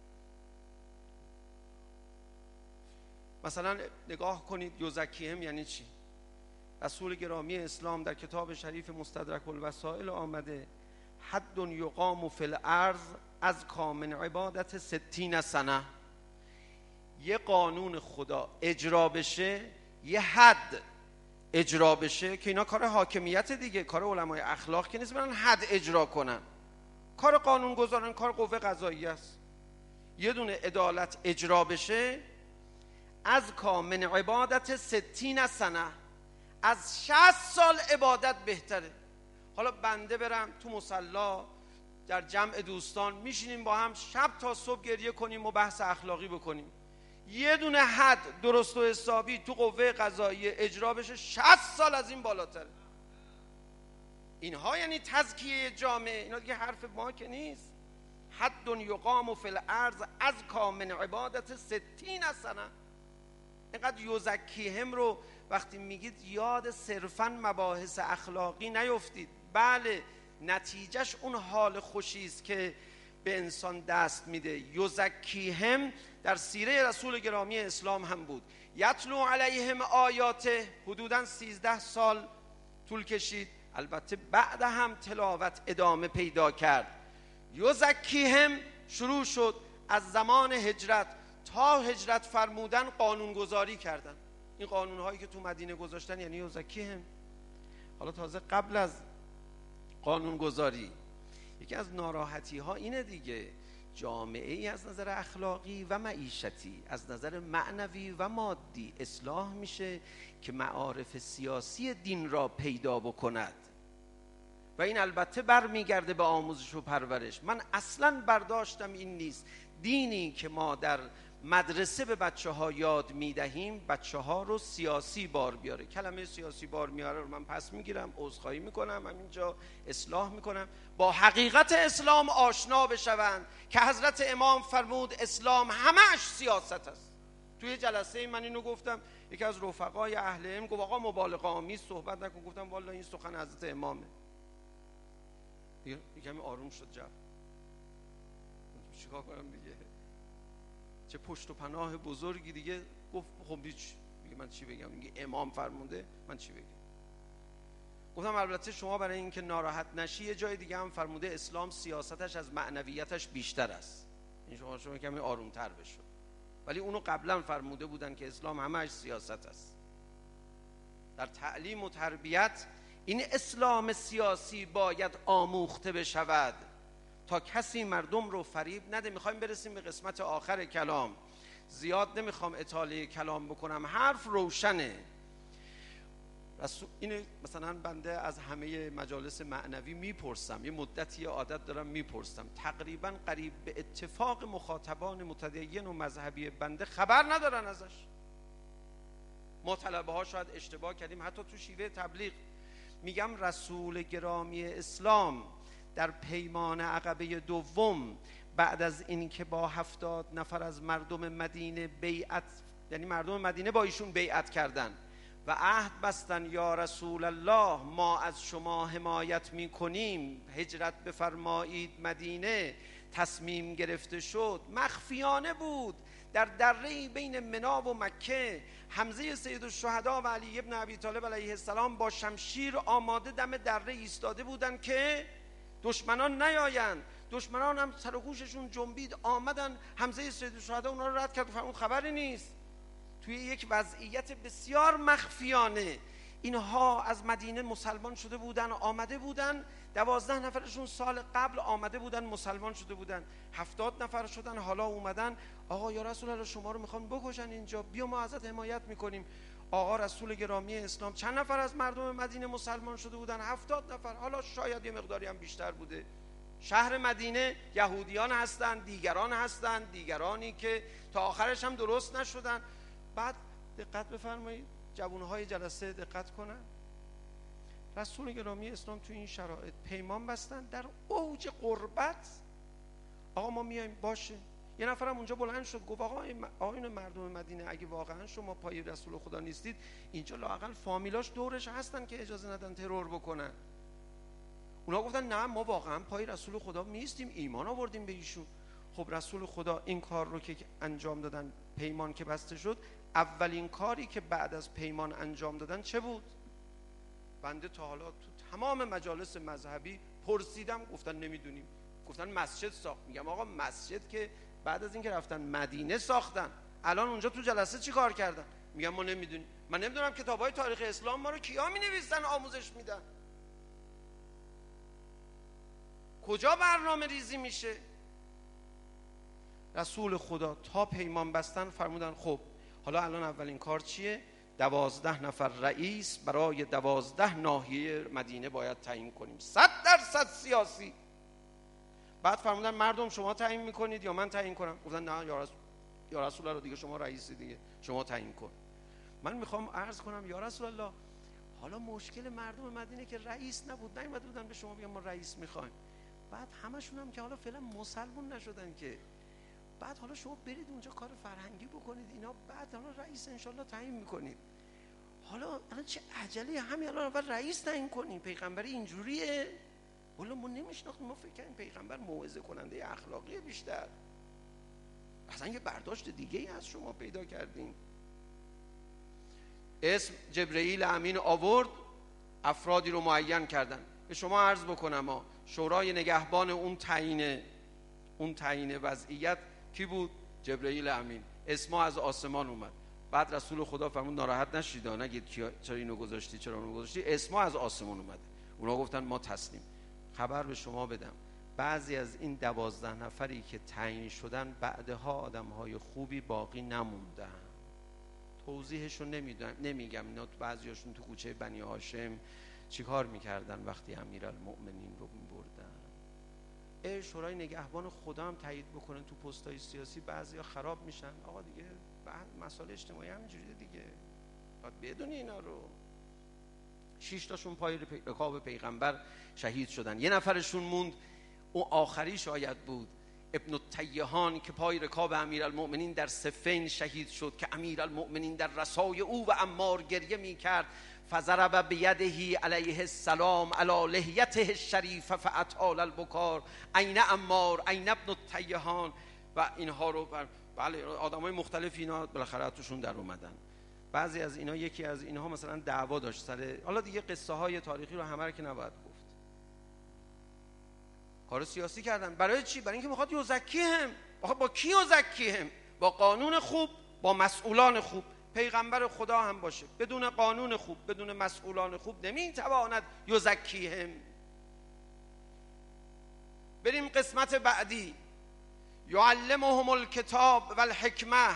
مثلا نگاه کنید یزکیهم یعنی چی؟ رسول گرامی اسلام در کتاب شریف مستدرک الوسائل آمده حد یقام فی الارض از کامن عبادت ستین سنه. یه قانون خدا اجرا بشه یه حد اجرا بشه که اینا کار حاکمیت دیگه، کار علمای اخلاق که نیست برن حد اجرا کنن، کار قانون گذارن، کار قوه قضاییه است. یه دونه عدالت اجرا بشه از کامن عبادت ستین سنه، از شصت سال عبادت بهتره. حالا بنده برم تو مصلا در جمع دوستان میشینیم با هم شب تا صبح گریه کنیم و بحث اخلاقی بکنیم، یه دونه حد درست و حسابی تو قوه قضاییه اجرا بشه شصت سال از این بالاتره. اینها یعنی تزکیه جامعه، اینا دیگه حرف ما که نیست. حد یقام فی الارض از کامن عبادت ستین سنه. اینقدر یزکیهم رو وقتی میگید یاد صرفاً مباحث اخلاقی نیفتید. بله نتیجهش اون حال خوشی است که به انسان دست میده. یزکیهم در سیره رسول گرامی اسلام هم بود. یتلو علیهم آیاته، حدوداً سیزده سال طول کشید، البته بعد هم تلاوت ادامه پیدا کرد. یزکیهم شروع شد از زمان هجرت تا هجرت فرمودن قانون گذاری کردن. این قانون هایی که تو مدینه گذاشتن یعنی یزکیهم. حالا تازه قبل از قانون گذاری یکی از ناراحتی ها اینه دیگه، جامعه ای از نظر اخلاقی و معیشتی، از نظر معنوی و مادی اصلاح میشه که معارف سیاسی دین را پیدا بکند و این البته برمیگرده به آموزش و پرورش. من اصلا برداشتم این نیست دینی که ما در مدرسه به بچه ها یاد میدهیم بچه ها رو سیاسی بار بیاره. کلمه سیاسی بار میاره رو من پس میگیرم، عذرخواهی میکنم، همینجا اصلاح میکنم. با حقیقت اسلام آشنا بشوند که حضرت امام فرمود اسلام همش سیاست است. توی جلسه من اینو گفتم، یکی از رفقای اهل علم گفت آقا مبالغه آمیز صحبت نکن. گفتم والا این سخن حضرت امامه. دیگه کمی آروم شد جو. چیکار کنم دیگه؟ چه پشت و پناه بزرگی دیگه. گفت خب هیچ، میگه من چی بگم؟ میگه امام فرموده، من چی بگم؟ گفتم البته شما برای اینکه ناراحت نشی یه جای دیگه هم فرموده اسلام سیاستش از معنویتش بیشتر است. این شما شما کمی آرومتر بشو. ولی اونو قبلا فرموده بودن که اسلام همش سیاست است. در تعلیم و تربیت این اسلام سیاسی باید آموخته بشود تا کسی مردم رو فریب نده. میخوایم برسیم به قسمت آخر کلام، زیاد نمیخوام اطاله کلام بکنم، حرف روشنه. اینه مثلا بنده از همه مجالس معنوی میپرسم، یه مدتی عادت دارم میپرسم، تقریبا قریب به اتفاق مخاطبان متدین و مذهبی بنده خبر ندارن ازش. ما طلبه ها شاید اشتباه کردیم حتی تو شیوه تبلیغ. میگم رسول گرامی اسلام در پیمان عقبه دوم بعد از این که با هفتاد نفر از مردم مدینه بیعت، یعنی مردم مدینه با ایشون بیعت کردن و عهد بستن یا رسول الله ما از شما حمایت میکنیم، هجرت بفرمایید مدینه، تصمیم گرفته شد. مخفیانه بود در دره بین منی و مکه. حمزه سید الشهدا و علی ابن ابی طالب علیه السلام با شمشیر آماده دم دره ایستاده بودن که دشمنان نیایند. دشمنان هم سر و گوششون جنبید، آمدن. حمزه سید الشهدا اونا رو رد کرد و فرمود خبری نیست. توی یک وضعیت بسیار مخفیانه اینها از مدینه مسلمان شده بودن، آمده بودن. دوازده نفرشون سال قبل آمده بودن مسلمان شده بودن، هفتاد نفر شدن حالا اومدن آقا یا رسول الله شما رو میخوان بکشن اینجا، بیا ما ازت حمایت میکنیم. آقا رسول گرامی اسلام چند نفر از مردم مدینه مسلمان شده بودن؟ هفتاد نفر، حالا شاید یه مقداری هم بیشتر بوده. شهر مدینه یهودیان هستن، دیگران هستن، دیگرانی که تا آخرش هم درست نشدن. بعد دقت بفرمایید، جوانهای جلسه دقت کنن. رسول گرامی اسلام تو این شرایط پیمان بستن در اوج قربت. آقا ما میایم باشه. یه نفرم اونجا بلند شد گفت آقا آقایون مردم مدینه اگه واقعا شما پای رسول خدا نیستید، اینجا لااقل فامیلاش دورش هستن که اجازه ندن ترور بکنن. اونا گفتن نه ما واقعا پای رسول خدا نیستیم، ایمان آوردیم به ایشون. خب رسول خدا این کار رو که انجام دادن، پیمان که بسته شد، اولین کاری که بعد از پیمان انجام دادن چه بود؟ بنده تا حالا تو تمام مجالس مذهبی پرسیدم، گفتن نمیدونیم. گفتن مسجد ساخت. میگم آقا مسجد که بعد از اینکه رفتن مدینه ساختن، الان اونجا تو جلسه چی کار کردن؟ میگم ما نمیدونیم. من نمیدونم کتاب‌های تاریخ اسلام ما رو کیا می‌نویسن آموزش میدن؟ کجا برنامه ریزی میشه؟ رسول خدا تا پیمان بستن فرمودن خب حالا الان اولین کار چیه؟ دوازده نفر رئیس برای دوازده ناحیه مدینه باید تعیین کنیم، صد درصد سیاسی. بعد فرمودن مردم شما تعیین میکنید یا من تعیین کنم؟ گفتن نه یا رسول, یا رسول الله دیگه شما رئیسی دیگه، شما تعیین کن. من میخوام عرض کنم یا رسول الله حالا مشکل مردم مدینه که رئیس نبود، نیومده بودن به شما بگن ما رئیس میخوایم. بعد همشون هم که حالا فعلا مسلمون نشدن که، بعد حالا شما برید اونجا کار فرهنگی بکنید اینا، بعد حالا رئیس انشالله تعیین میکنید. حالا الان چه عجله، همین الان اول رئیس تعیین کنیم؟ پیغمبر اینجوریه؟ والا ما نمیشناختیم، ما فکر کردیم پیغمبر موعظه کننده اخلاقی بیشتر، اصلا یه برداشت دیگه ای از شما پیدا کردیم. اسم جبرئیل امین آورد، افرادی رو معین کردن. به شما عرض بکنم ها، شورای نگهبان اون تعیین اون تعیین وضعیت کی بود؟ جبرئیل امین. اسما از آسمان اومد. بعد رسول خدا فرمود ناراحت نشید، نگید چرا اینو گذاشتی چرا اونو گذاشتی، اسما از آسمان اومد. اونا گفتن ما تسلیم. خبر به شما بدم بعضی از این دوازده نفری که تعیین شدن بعدها آدم‌های خوبی باقی نموندن. توضیحشو نمیدونم نمیگم، اینا بعضیاشون تو کوچه بنی هاشم چیکار میکردن وقتی امیرالمؤمنین رو میبردن. ای شورای نگهبان خدا هم تایید بکنن تو پست‌های سیاسی بعضیا خراب میشن. آقا دیگه بعد مسائل اجتماعی همینجوریه دیگه، باید بدونی اینا رو. شش تاشون پای رکاب پیغمبر شهید شدن، یه نفرشون موند، اون آخری شاید بود، ابن التیهان که پای رکاب امیرالمؤمنین در صفین شهید شد که امیرالمؤمنین در رسای او و عمار گریه میکرد. فضرب بیده علیه السلام علی لحیته الشریفه فاطال البکار این عمار این ابن التیهان و اینها رو بر... بله آدمای مختلف اینا بالاخره توشون در اومدن. بعضی از اینا یکی از اینها مثلا دعوا داشت سر، حالا دیگه قصه های تاریخی رو همه رو که نباید گفت، کار سیاسی کردن. برای چی؟ برای اینکه میخواد یزکیهم. آخه با کی یزکیهم؟ با قانون خوب، با مسئولان خوب. پیغمبر خدا هم باشه بدون قانون خوب، بدون مسئولان خوب نمیتواند یزکیهم. بریم قسمت بعدی، یعلمهم الکتاب و الحکمه.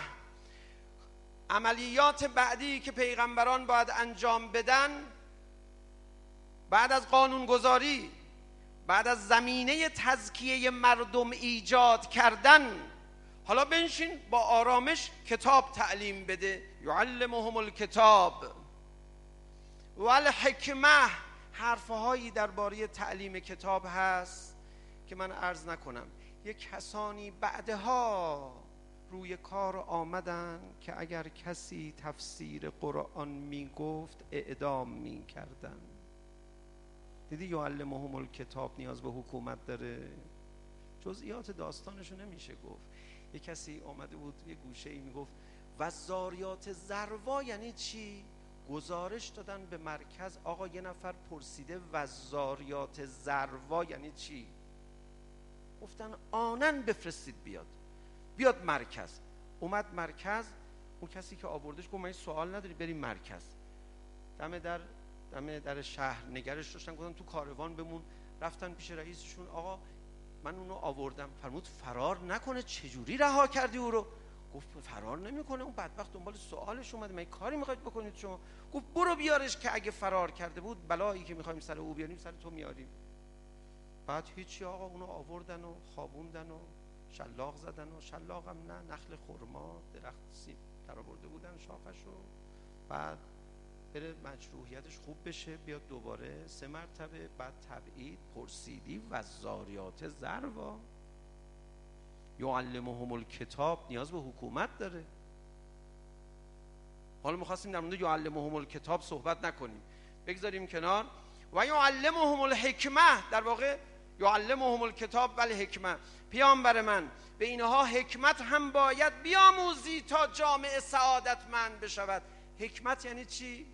عملیات بعدی که پیغمبران باید انجام بدن بعد از قانون گذاری، بعد از زمینه تزکیه مردم ایجاد کردن، حالا بنشین با آرامش کتاب تعلیم بده. یعلمهم الکتاب و الحکمه. حرفهایی درباره تعلیم کتاب هست که من عرض نکنم. یک کسانی بعدها روی کار آمدن که اگر کسی تفسیر قرآن می گفت اعدام می کردن. دیدی یعلمهم الکتاب نیاز به حکومت داره؟ جزئیات داستانشو نمیشه گفت. یه کسی آمده بود یه گوشه‌ای میگفت وزاریات ذروا یعنی چی؟ گزارش دادن به مرکز، آقا یه نفر پرسیده وزاریات ذروا یعنی چی؟ گفتن آنن بفرستید بیاد. بیاد مرکز. اومد مرکز، اون کسی که آوردش گفت من سوال نداری بریم مرکز. دم در دم در شهر نگرش داشتن، گفتن تو کاروان بمون. رفتن پیش رئیسشون، آقا من اونو آوردم. فرمود فرار نکنه، چجوری رها کردی او رو؟ گفت فرار نمیکنه، اون بدبخت دنبال سوالش اومده، من کاری میخواید بکنید شما؟ گفت برو بیارش که اگه فرار کرده بود بلایی که میخوایم سر او بیاریم سر تو میاریم. بعد هیچی آقا، اونو آوردن و خوابوندن و شلاق زدن و شلاق هم نه، نخل خرما درخت سیب در آورده بودن شاخشو. بعد بره مجروحیتش خوب بشه بیاد دوباره سه مرتبه. بعد تبعید پرسیدی وزاریات ذروا. یعلمهم الکتاب نیاز به حکومت داره. حالا می‌خواستیم در مورد یعلمهم الکتاب صحبت نکنیم، بگذاریم کنار. و یعلمهم الحکمه، در واقع یعلمهم الکتاب و الحکمه. پیامبر من به اینها حکمت هم باید بیاموزی تا جامعه سعادتمند بشود. حکمت یعنی چی؟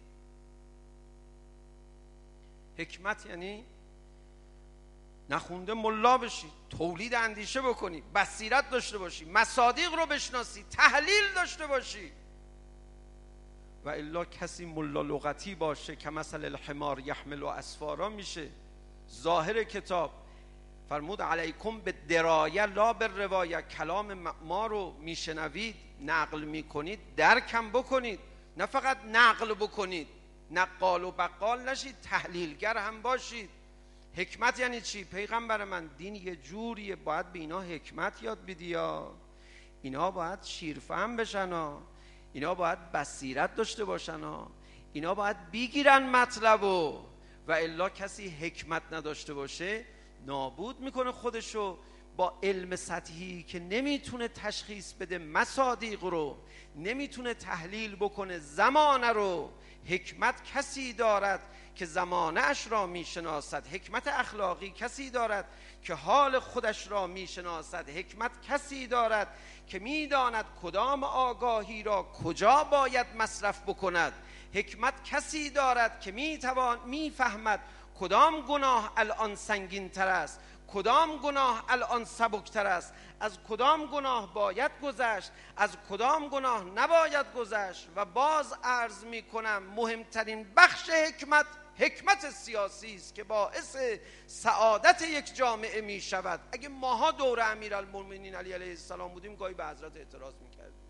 حکمت یعنی نخونده ملا بشی، تولید اندیشه بکنی، بصیرت داشته باشی، مصادیق رو بشناسی، تحلیل داشته باشی. و الا کسی ملا لغتی باشه که مثل الحمار یحمل و اسفارا میشه. ظاهر کتاب فرمود علیکم به درایه لا به روایه، کلام ما رو میشنوید نقل میکنید درکم بکنید، نه فقط نقل بکنید، نقال و بقال نشید، تحلیلگر هم باشید. حکمت یعنی چی؟ پیغمبر من دین یه جوریه، باید به اینا حکمت یاد بدی، یا اینا باید شیرفهم بشن ها، اینا باید بصیرت داشته باشن ها، اینا باید بگیرن مطلبو. و الا کسی حکمت نداشته باشه نابود میکنه خودشو با علم سطحی که نمیتونه تشخیص بده مصادیق رو، نمیتونه تحلیل بکنه زمانه رو. حکمت کسی دارد که زمانه اش را میشناسد، حکمت اخلاقی کسی دارد که حال خودش را میشناسد، حکمت کسی دارد که میداند کدام آگاهی را کجا باید مصرف بکند، حکمت کسی دارد که میتوان میفهمد کدام گناه الان سنگین تر است، کدام گناه الان سبک تر است، از کدام گناه باید گذشت، از کدام گناه نباید گذشت. و باز عرض می کنم مهمترین بخش حکمت، حکمت سیاسی است که باعث سعادت یک جامعه می شود. اگه ماها دور امیرالمومنین علی علیه السلام بودیم گاهی به حضرت اعتراض می کردیم.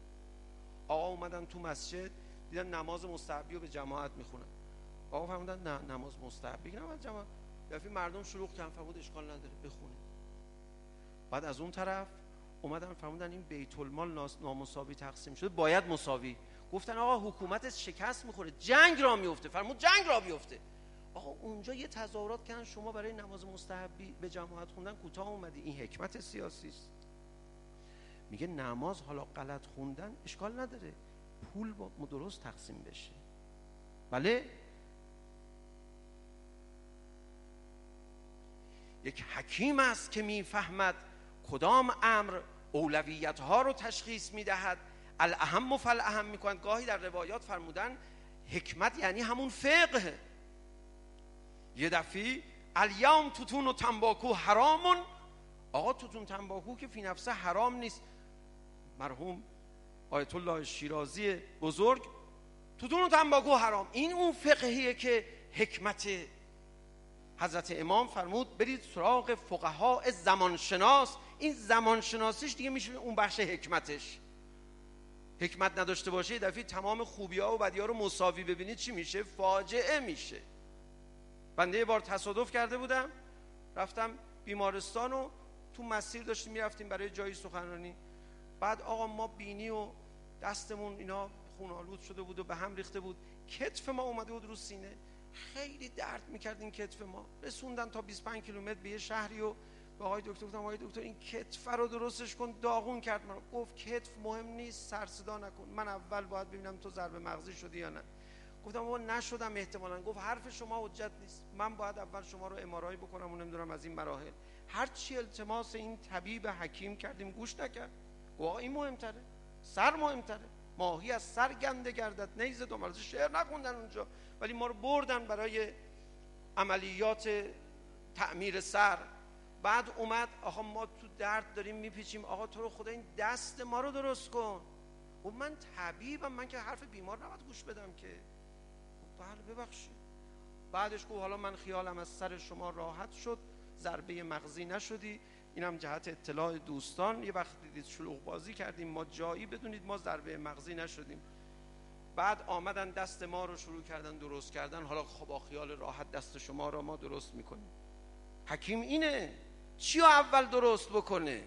آقا اومدن تو مسجد دیدن نماز مستحبی رو به جماعت می خونن، آقا فرمودن نه نماز مستحبی نه باید جماعت، یعنی مردم شلوغ کردن، فرمود اشکال نداره بخونید. بعد از اون طرف اومدن فرمودن این بیت المال نامساوی تقسیم شده باید مساوی. گفتن آقا حکومت شکست میخوره جنگ را میفته، فرمود جنگ را بیفته. آقا اونجا یه تظاهرات کردن شما برای نماز مستحبی به جماعت خوندن کوتاه اومدی. این حکمت سیاسی است. میگه نماز حالا غلط خوندن اشکال نداره، پول با درست تقسیم بشه. بله یک حکیم است که میفهمد کدام امر اولویت ها رو تشخیص میدهد، الاهم فالاهم میکنند. گاهی در روایات فرمودن حکمت یعنی همون فقه. یه دفعه الیوم توتون و تنباکو حرامون، آقا توتون تنباکو که فی نفسه حرام نیست، مرحوم آیت الله شیرازی بزرگ توتون و تنباکو حرام، این اون فقهیه که حکمت. حضرت امام فرمود برید سراغ فقها زمانشناس، این زمانشناسیش دیگه میشه اون بخش حکمتش. حکمت نداشته باشه یه دفعه تمام خوبی‌ها و بدی‌ها رو مساوی ببینید چی میشه؟ فاجعه میشه. بنده یه بار تصادف کرده بودم، رفتم بیمارستان و تو مسیر داشتیم میرفتیم برای جایی سخنرانی. بعد آقا ما بینی و دستمون اینا خون‌آلود شده بود و به هم ریخته بود، کتف ما اومده بود رو سینه، خیلی درد میکرد این کتف ما. رسوندن تا بیست و پنج کیلومتر به یه شهری و به آقای دکتر گفتم آقای دکتر این کتف رو درستش کن، داغون کرد من. گفت کتف مهم نیست، سر صدا نکن، من اول باید ببینم تو ضربه مغزی شدی یا نه. گفتم بابا نشدم احتمالاً. گفت حرف شما حجت نیست، من باید اول شما رو ام آر آی بکنم و نمیدونم از این مراحل. هر چی التماس این طبیب حکیم کردیم گوش نکرد. گفت این مهمتره، سر مهمتره، ماهی از سر گنده گردد نیز دو مرز. شعر نخوندن اونجا ولی ما رو بردن برای عملیات تعمیر سر. بعد اومد آقا ما تو درد داریم میپیچیم، آقا تو رو خدا این دست ما رو درست کن. و من طبیبم، من که حرف بیمار نباید گوش بدم که. بله ببخشید. بعدش گفت حالا من خیالم از سر شما راحت شد، ضربه مغزی نشدی، اینم جهت اطلاع دوستان، یه وقت دیدید شلوغ بازی کردیم ما جایی، بدونید ما ضربه مغزی نشدیم. بعد آمدن دست ما رو شروع کردن درست کردن، حالا با خیال راحت دست شما رو ما درست میکنیم. حکیم اینه، چی رو اول درست بکنه.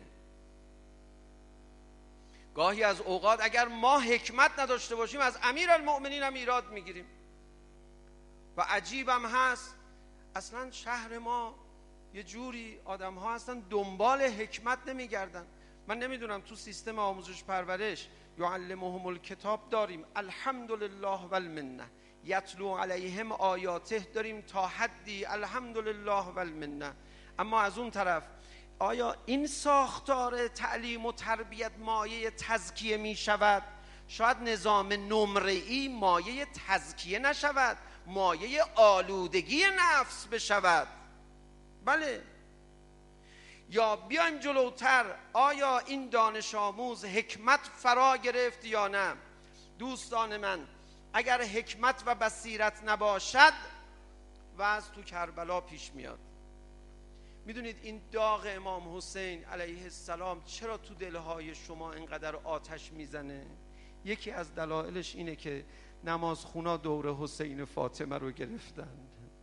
گاهی از اوقات اگر ما حکمت نداشته باشیم از امیرالمؤمنین هم ایراد میگیریم. و عجیبم هست اصلا شهر ما یه جوری آدم ها هستن دنبال حکمت نمیگردن. من نمیدونم تو سیستم آموزش پرورش یعلمهم الکتاب داریم، الحمدلله والمنه، یتلو علیهم آیاته داریم تا حدی، الحمدلله والمنه. اما از اون طرف آیا این ساختار تعلیم و تربیت مایه تزکیه می شود؟ شاید نظام نمره‌ای مایه تزکیه نشود، مایه آلودگی نفس بشود. بله. یا بیایم جلوتر، آیا این دانش آموز حکمت فرا گرفت یا نه؟ دوستان من، اگر حکمت و بصیرت نباشد وضع تو کربلا پیش میاد. میدونید این داغ امام حسین علیه السلام چرا تو دلهای شما اینقدر آتش میزنه؟ یکی از دلایلش اینه که نمازخونا دور حسین فاطمه رو گرفتن.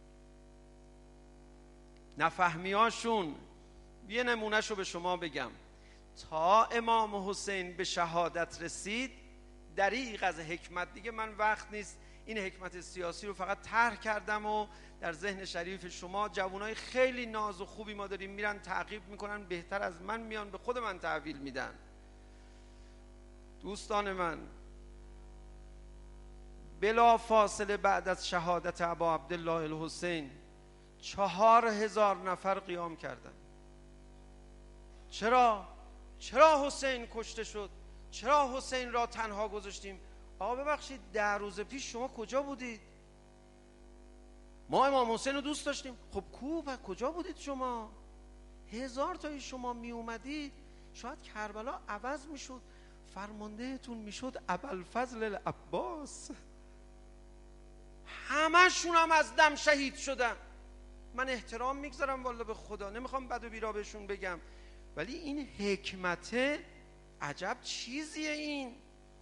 نفهمیاشون. یه نمونهشو به شما بگم. تا امام حسین به شهادت رسید، دریغ از حکمت، دیگه من وقت نیست این حکمت سیاسی رو فقط طرح کردم و در ذهن شریف شما جوانای خیلی ناز و خوبی ما داریم، میرن تعقیب میکنن، بهتر از من میان به خود من تحویل میدن. دوستان من، بلا فاصله بعد از شهادت ابا عبدالله الحسین چهار هزار نفر قیام کردن. چرا؟ چرا حسین کشته شد؟ چرا حسین را تنها گذاشتیم؟ آقا ببخشید، ده روز پیش شما کجا بودید؟ ما امام حسین رو دوست داشتیم. خب کو کجا بودید شما؟ هزار تایی شما می اومدید شاید کربلا عوض می شد، فرماندهتون می شد ابوالفضل العباس. همه شون هم از دم شهید شدن. من احترام میگذارم والله به خدا، نمیخوام بد و بیرا بهشون بگم، ولی این حکمته عجب چیزیه. این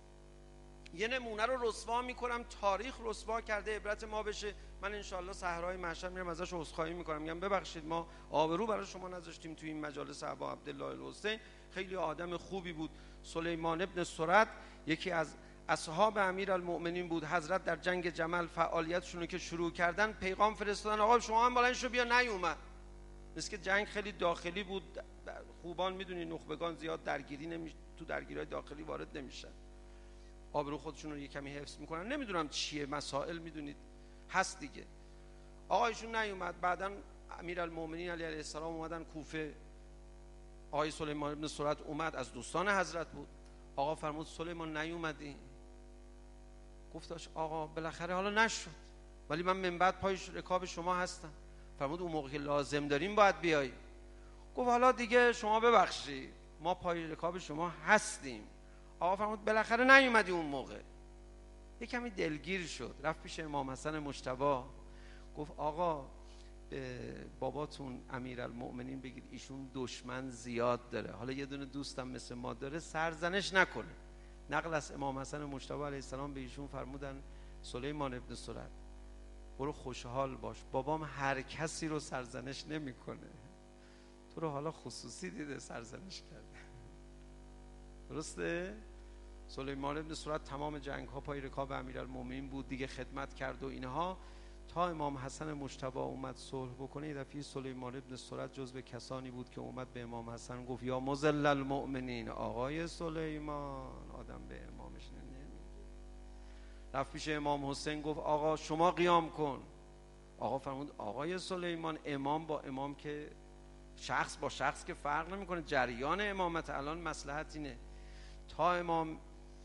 یه نمونه رو رسوا میکنم، تاریخ رسوا کرده، عبرت ما بشه. من انشالله صحرای محشر میرم ازش عذرخواهی میکنم، میگم ببخشید ما آبرو برای شما نذاشتیم تو این مجالس ابا عبدالله الحسین. خیلی آدم خوبی بود. سلیمان ابن سرد یکی از اصحاب امیرالمؤمنین بود. حضرت در جنگ جمل فعالیتشون رو که شروع کردن، پیغام فرستادن آقا شما هم بلند شو بیا، نیومد. مثل که جنگ خیلی داخلی بود، خوبان میدونی نخبگان زیاد درگیری نمی... تو درگیری‌های داخلی وارد نمیشن، آبرو خودشون رو یه کمی حفظ میکنن. نمیدونم چیه مسائل، میدونید هست دیگه. آقایشون نیومد. بعدن امیرالمؤمنین علیه السلام اومدن کوفه. آقای سلیمان ابن سرد اومد، از دوستان حضرت بود. آقا فرمود سلیمان نیومدی؟ گفتاش آقا بالاخره حالا نشد، ولی من من بعد پای رکاب شما هستم. فرمود اون موقع که لازم داریم باید بیایی. گفت حالا دیگه شما ببخشید ما پای رکاب شما هستیم. آقا فرمود بالاخره نیومدی اون موقع. یه کمی دلگیر شد، رفت پیش امام حسن مجتبی، گفت آقا به باباتون امیرالمؤمنین بگید ایشون دشمن زیاد داره، حالا یه دونه دوستم مثل ما داره، سرزنش نکنه. نقل از امام حسن مجتبی علیه السلام به ایشون فرمودن سلیمان ابن سرد برو خوشحال باش، بابام هر کسی رو سرزنش نمیکنه، تو رو حالا خصوصی دیده سرزنش کرده. درسته؟ سلیمان ابن سرد تمام جنگ ها پای رکاب امیرالمؤمنین بود دیگه، خدمت کرد و اینها، تا امام حسن مجتبی اومد صلح بکنه. یه دفعه سلیمان ابن سرد جزو کسانی بود که اومد به امام حسن گفت یا مذل المؤمنین، آقای سلیمان آدم به امامش نمیگه. رفت پیش امام حسین گفت آقا شما قیام کن. آقا فرمود آقای سلیمان، امام با امام که شخص با شخص که فرق نمیکنه، جریان امامت الان مصلحت اینه. تا امام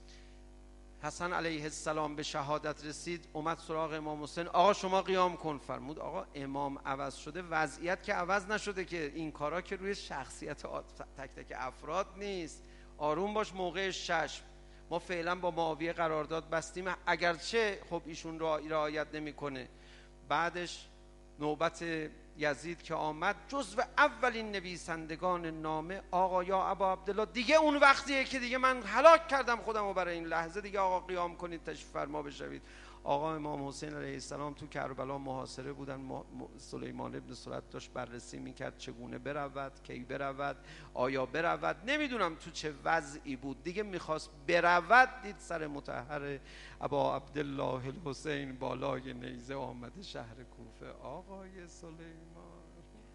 حسن علیه السلام به شهادت رسید، اومد سراغ امام حسین، آقا شما قیام کن. فرمود آقا امام عوض شده، وضعیت که عوض نشده که، این کارا که روی شخصیت تک تک افراد نیست. آروم باش، موقع شش ما فعلا با معاویه قرارداد بستیم، اگرچه خب ایشون را رعایت نمیکنه. بعدش نوبت یزید که آمد، جزو اولین نویسندگان نامه آقا یا ابا عبدالله، دیگه اون وقتیه که دیگه من هلاک کردم خودم رو برای این لحظه، دیگه آقا قیام کنید تشریف فرما بشوید. آقا امام حسین علیه السلام تو کربلا محاصره بودن. سلیمان ابن سرد داشت بررسی میکرد چگونه برود، کی برود، آیا برود، نمیدونم تو چه وضعی بود دیگه، میخواست برود، دید سر مطهر ابا عبدالله الحسین بالای نیزه آمده شهر کوفه. آقای سلیمان،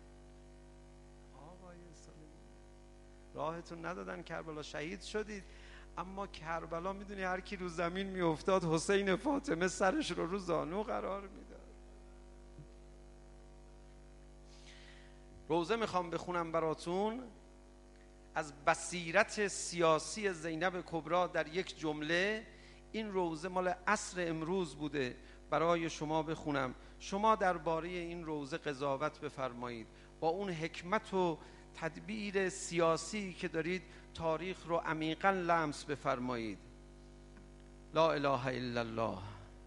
آقای سلیمان، راهتون ندادن کربلا، شهید شدید. اما کربلا میدونی هر کی رو زمین میافتاد، حسین فاطمه سرش رو رو زانو قرار میداد. روزه میخوام بخونم براتون از بصیرت سیاسی زینب کبری در یک جمله. این روزه مال عصر امروز بوده، برای شما بخونم. شما درباره این روزه قضاوت بفرمایید، با اون حکمت و تدبیر سیاسی که دارید تاریخ رو عمیقاً لمس بفرمایید. لا اله الا الله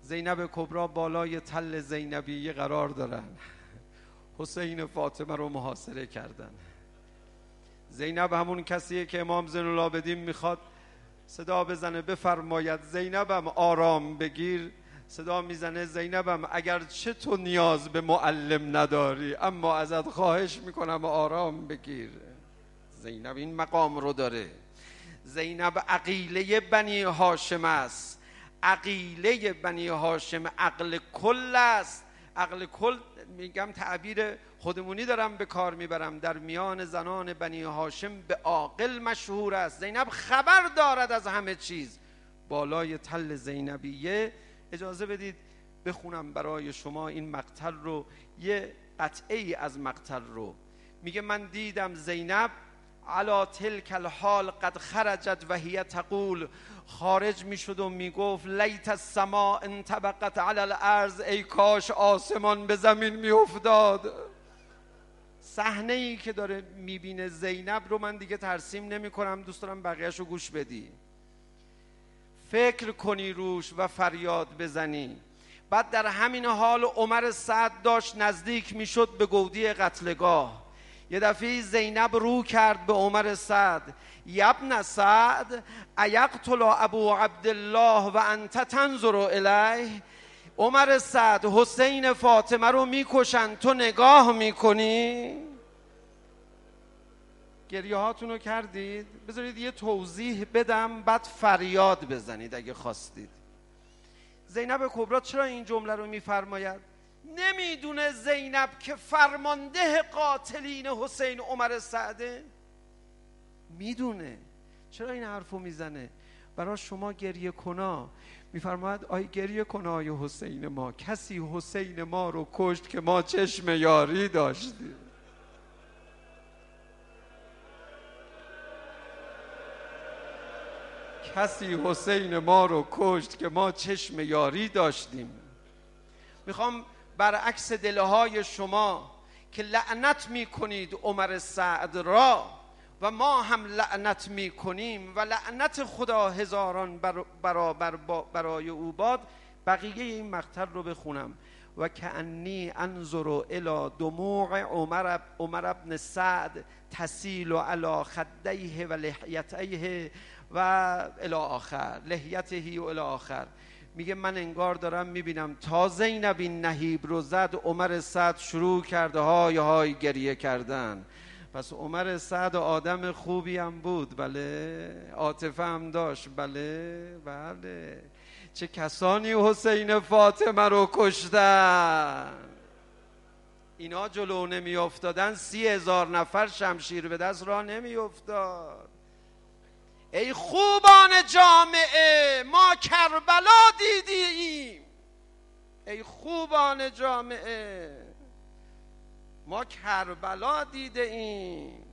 زینب کبرا بالای تل زینبیه قرار دارن، حسین فاطمه رو محاصره کردن. زینب همون کسیه که امام زین العابدین میخواد صدا بزنه بفرماید زینبم آرام بگیر، صدا میزنه زینبم اگرچه تو نیاز به معلم نداری اما ازت خواهش میکنم آرام بگیر. زینب این مقام رو داره. زینب عقیله بنی هاشم است. عقیله بنی هاشم عقل کل است. عقل کل میگم تعبیر خودمونی دارم به کار میبرم، در میان زنان بنی هاشم به عاقل مشهور است. زینب خبر دارد از همه چیز. بالای تل زینبیه اجازه بدید بخونم برای شما این مقتل رو، یه قطعه ای از مقتل رو. میگه من دیدم زینب علا تلک الحال قد خرجت و هی تقول، خارج میشد و میگفت لیت السماء انطبقت علی الارض، ای کاش آسمان به زمین میافتاد. صحنه ای که داره میبینه زینب رو من دیگه ترسیم نمی کنم، دوست دارم بقیهش رو گوش بدی، فکر کنی روش و فریاد بزنی. بعد در همین حال عمر سعد داشت نزدیک میشد به گودی قتلگاه. یه دفعه زینب رو کرد به عمر سعد، یبن سعد ایقتل ابو عبدالله و انت تنظر الیه. عمر سعد حسین فاطمه رو میکشن تو نگاه میکنی؟ گریه هاتون رو کردید؟ بذارید یه توضیح بدم بعد فریاد بزنید اگه خواستید. زینب کبرا چرا این جمله رو میفرماید؟ نمیدونه زینب که فرمانده قاتلین حسین عمر سعده؟ میدونه. چرا این حرفو میزنه؟ برای شما گریه کنا میفرماید آی گریه کنای حسین ما، کسی حسین ما رو کشت که ما چشم یاری داشتیم. کسی حسین ما رو کشت که ما چشم یاری داشتیم. میخوام برعکس دلهای شما که لعنت میکنید عمر سعد را و ما هم لعنت میکنیم و لعنت خدا هزاران برابر برای او باد، بقیه این مقطع رو بخونم. و کأنی انظر الی دموع عمر عمر ابن سعد تسیل علی خدیه و لحیتیه و الی آخر، لحیته و الی آخر. میگه من انگار دارم میبینم تا زینب این نهیب رو زد عمر سعد شروع کرده های های گریه کردن. پس عمر سعد آدم خوبی هم بود، بله، عاطفه هم داشت، بله بله. چه کسانی حسین فاطمه رو کشتن. اینا جلو نمی افتادن سی هزار نفر شمشیر به دست را نمی افتاد. ای خوبان جامعه ما کربلا دیدیم. ای خوبان جامعه ما کربلا دیده ایم.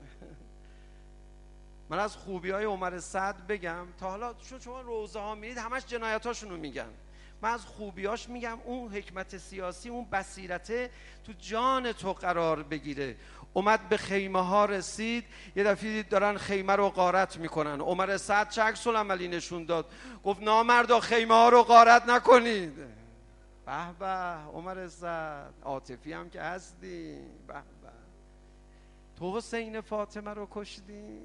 من از خوبی های عمر سعد بگم. تا حالا شما روزه ها میرید همش جنایت هاشونو میگن. من از خوبیاش میگم اون حکمت سیاسی، اون بصیرته تو جان تو قرار بگیره. اومد به خیمه ها رسید، یه دفعه دید دارن خیمه رو غارت میکنن. عمر سعد چه عکس العملی نشون داد؟ گفت نامردا خیمه ها رو غارت نکنید. به به عمر سعد عاطفی هم که هستی. به به تو حسین فاطمه رو کشتی.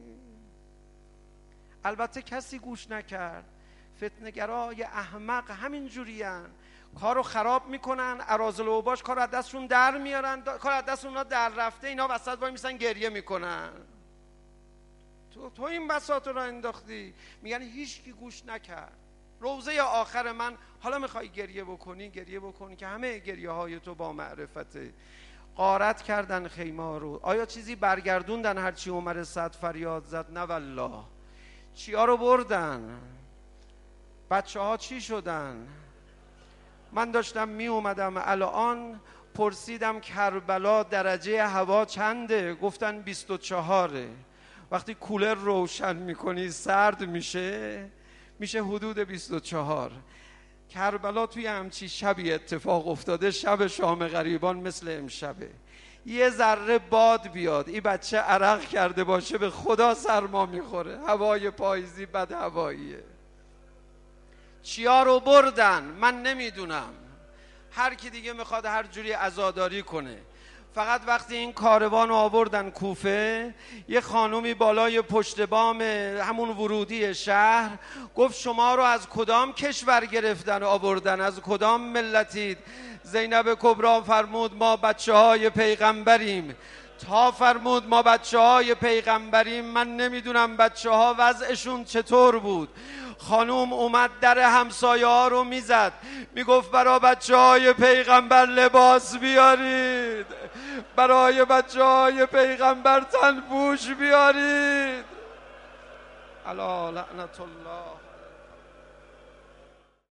البته کسی گوش نکرد. فتنه‌گرای احمق همین جورین، کارو خراب میکنن، اراذل و اوباش کارو از دستشون در میارن، کار از دست اونا در رفته، اینا وسط وای میسن گریه میکنن. تو تو این بساط رو انداختی. میگن هیچ کی گوش نکرد. روزه آخر من، حالا میخوای گریه بکنی گریه بکنی که همه گریه های تو با معرفته. غارت کردن خیمه رو. آیا چیزی برگردوندن هرچی عمر سعد فریاد زد؟ نه والله. چیا رو بردن؟ بچه ها چی شدن؟ من داشتم می اومدم الان پرسیدم کربلا درجه هوا چنده؟ گفتن بیست و چهاره. وقتی کولر روشن میکنی سرد میشه، میشه حدود بیست و چهار. کربلا توی همچی شبی اتفاق افتاده. شب شام غریبان مثل امشبه. یه ذره باد بیاد این بچه عرق کرده باشه به خدا سرما میخوره. هوای پاییزی بد هواییه. چیا رو بردن من نمیدونم، هر کی دیگه میخواد هر جوری عزاداری کنه. فقط وقتی این کاروان رو آوردن کوفه، یه خانومی بالای پشت بام همون ورودی شهر گفت شما رو از کدام کشور گرفتن و آوردن، از کدام ملتید؟ زینب کبرا فرمود ما بچه های پیغمبریم. تا فرمود ما بچه های پیغمبریم، من نمیدونم بچه ها وضعشون چطور بود. خانوم اومد در همسایه ها رو میزد، میگفت برای بچه های پیغمبر لباس بیارید، برای بچه های پیغمبر تنپوش بیارید. الا لعنت الله.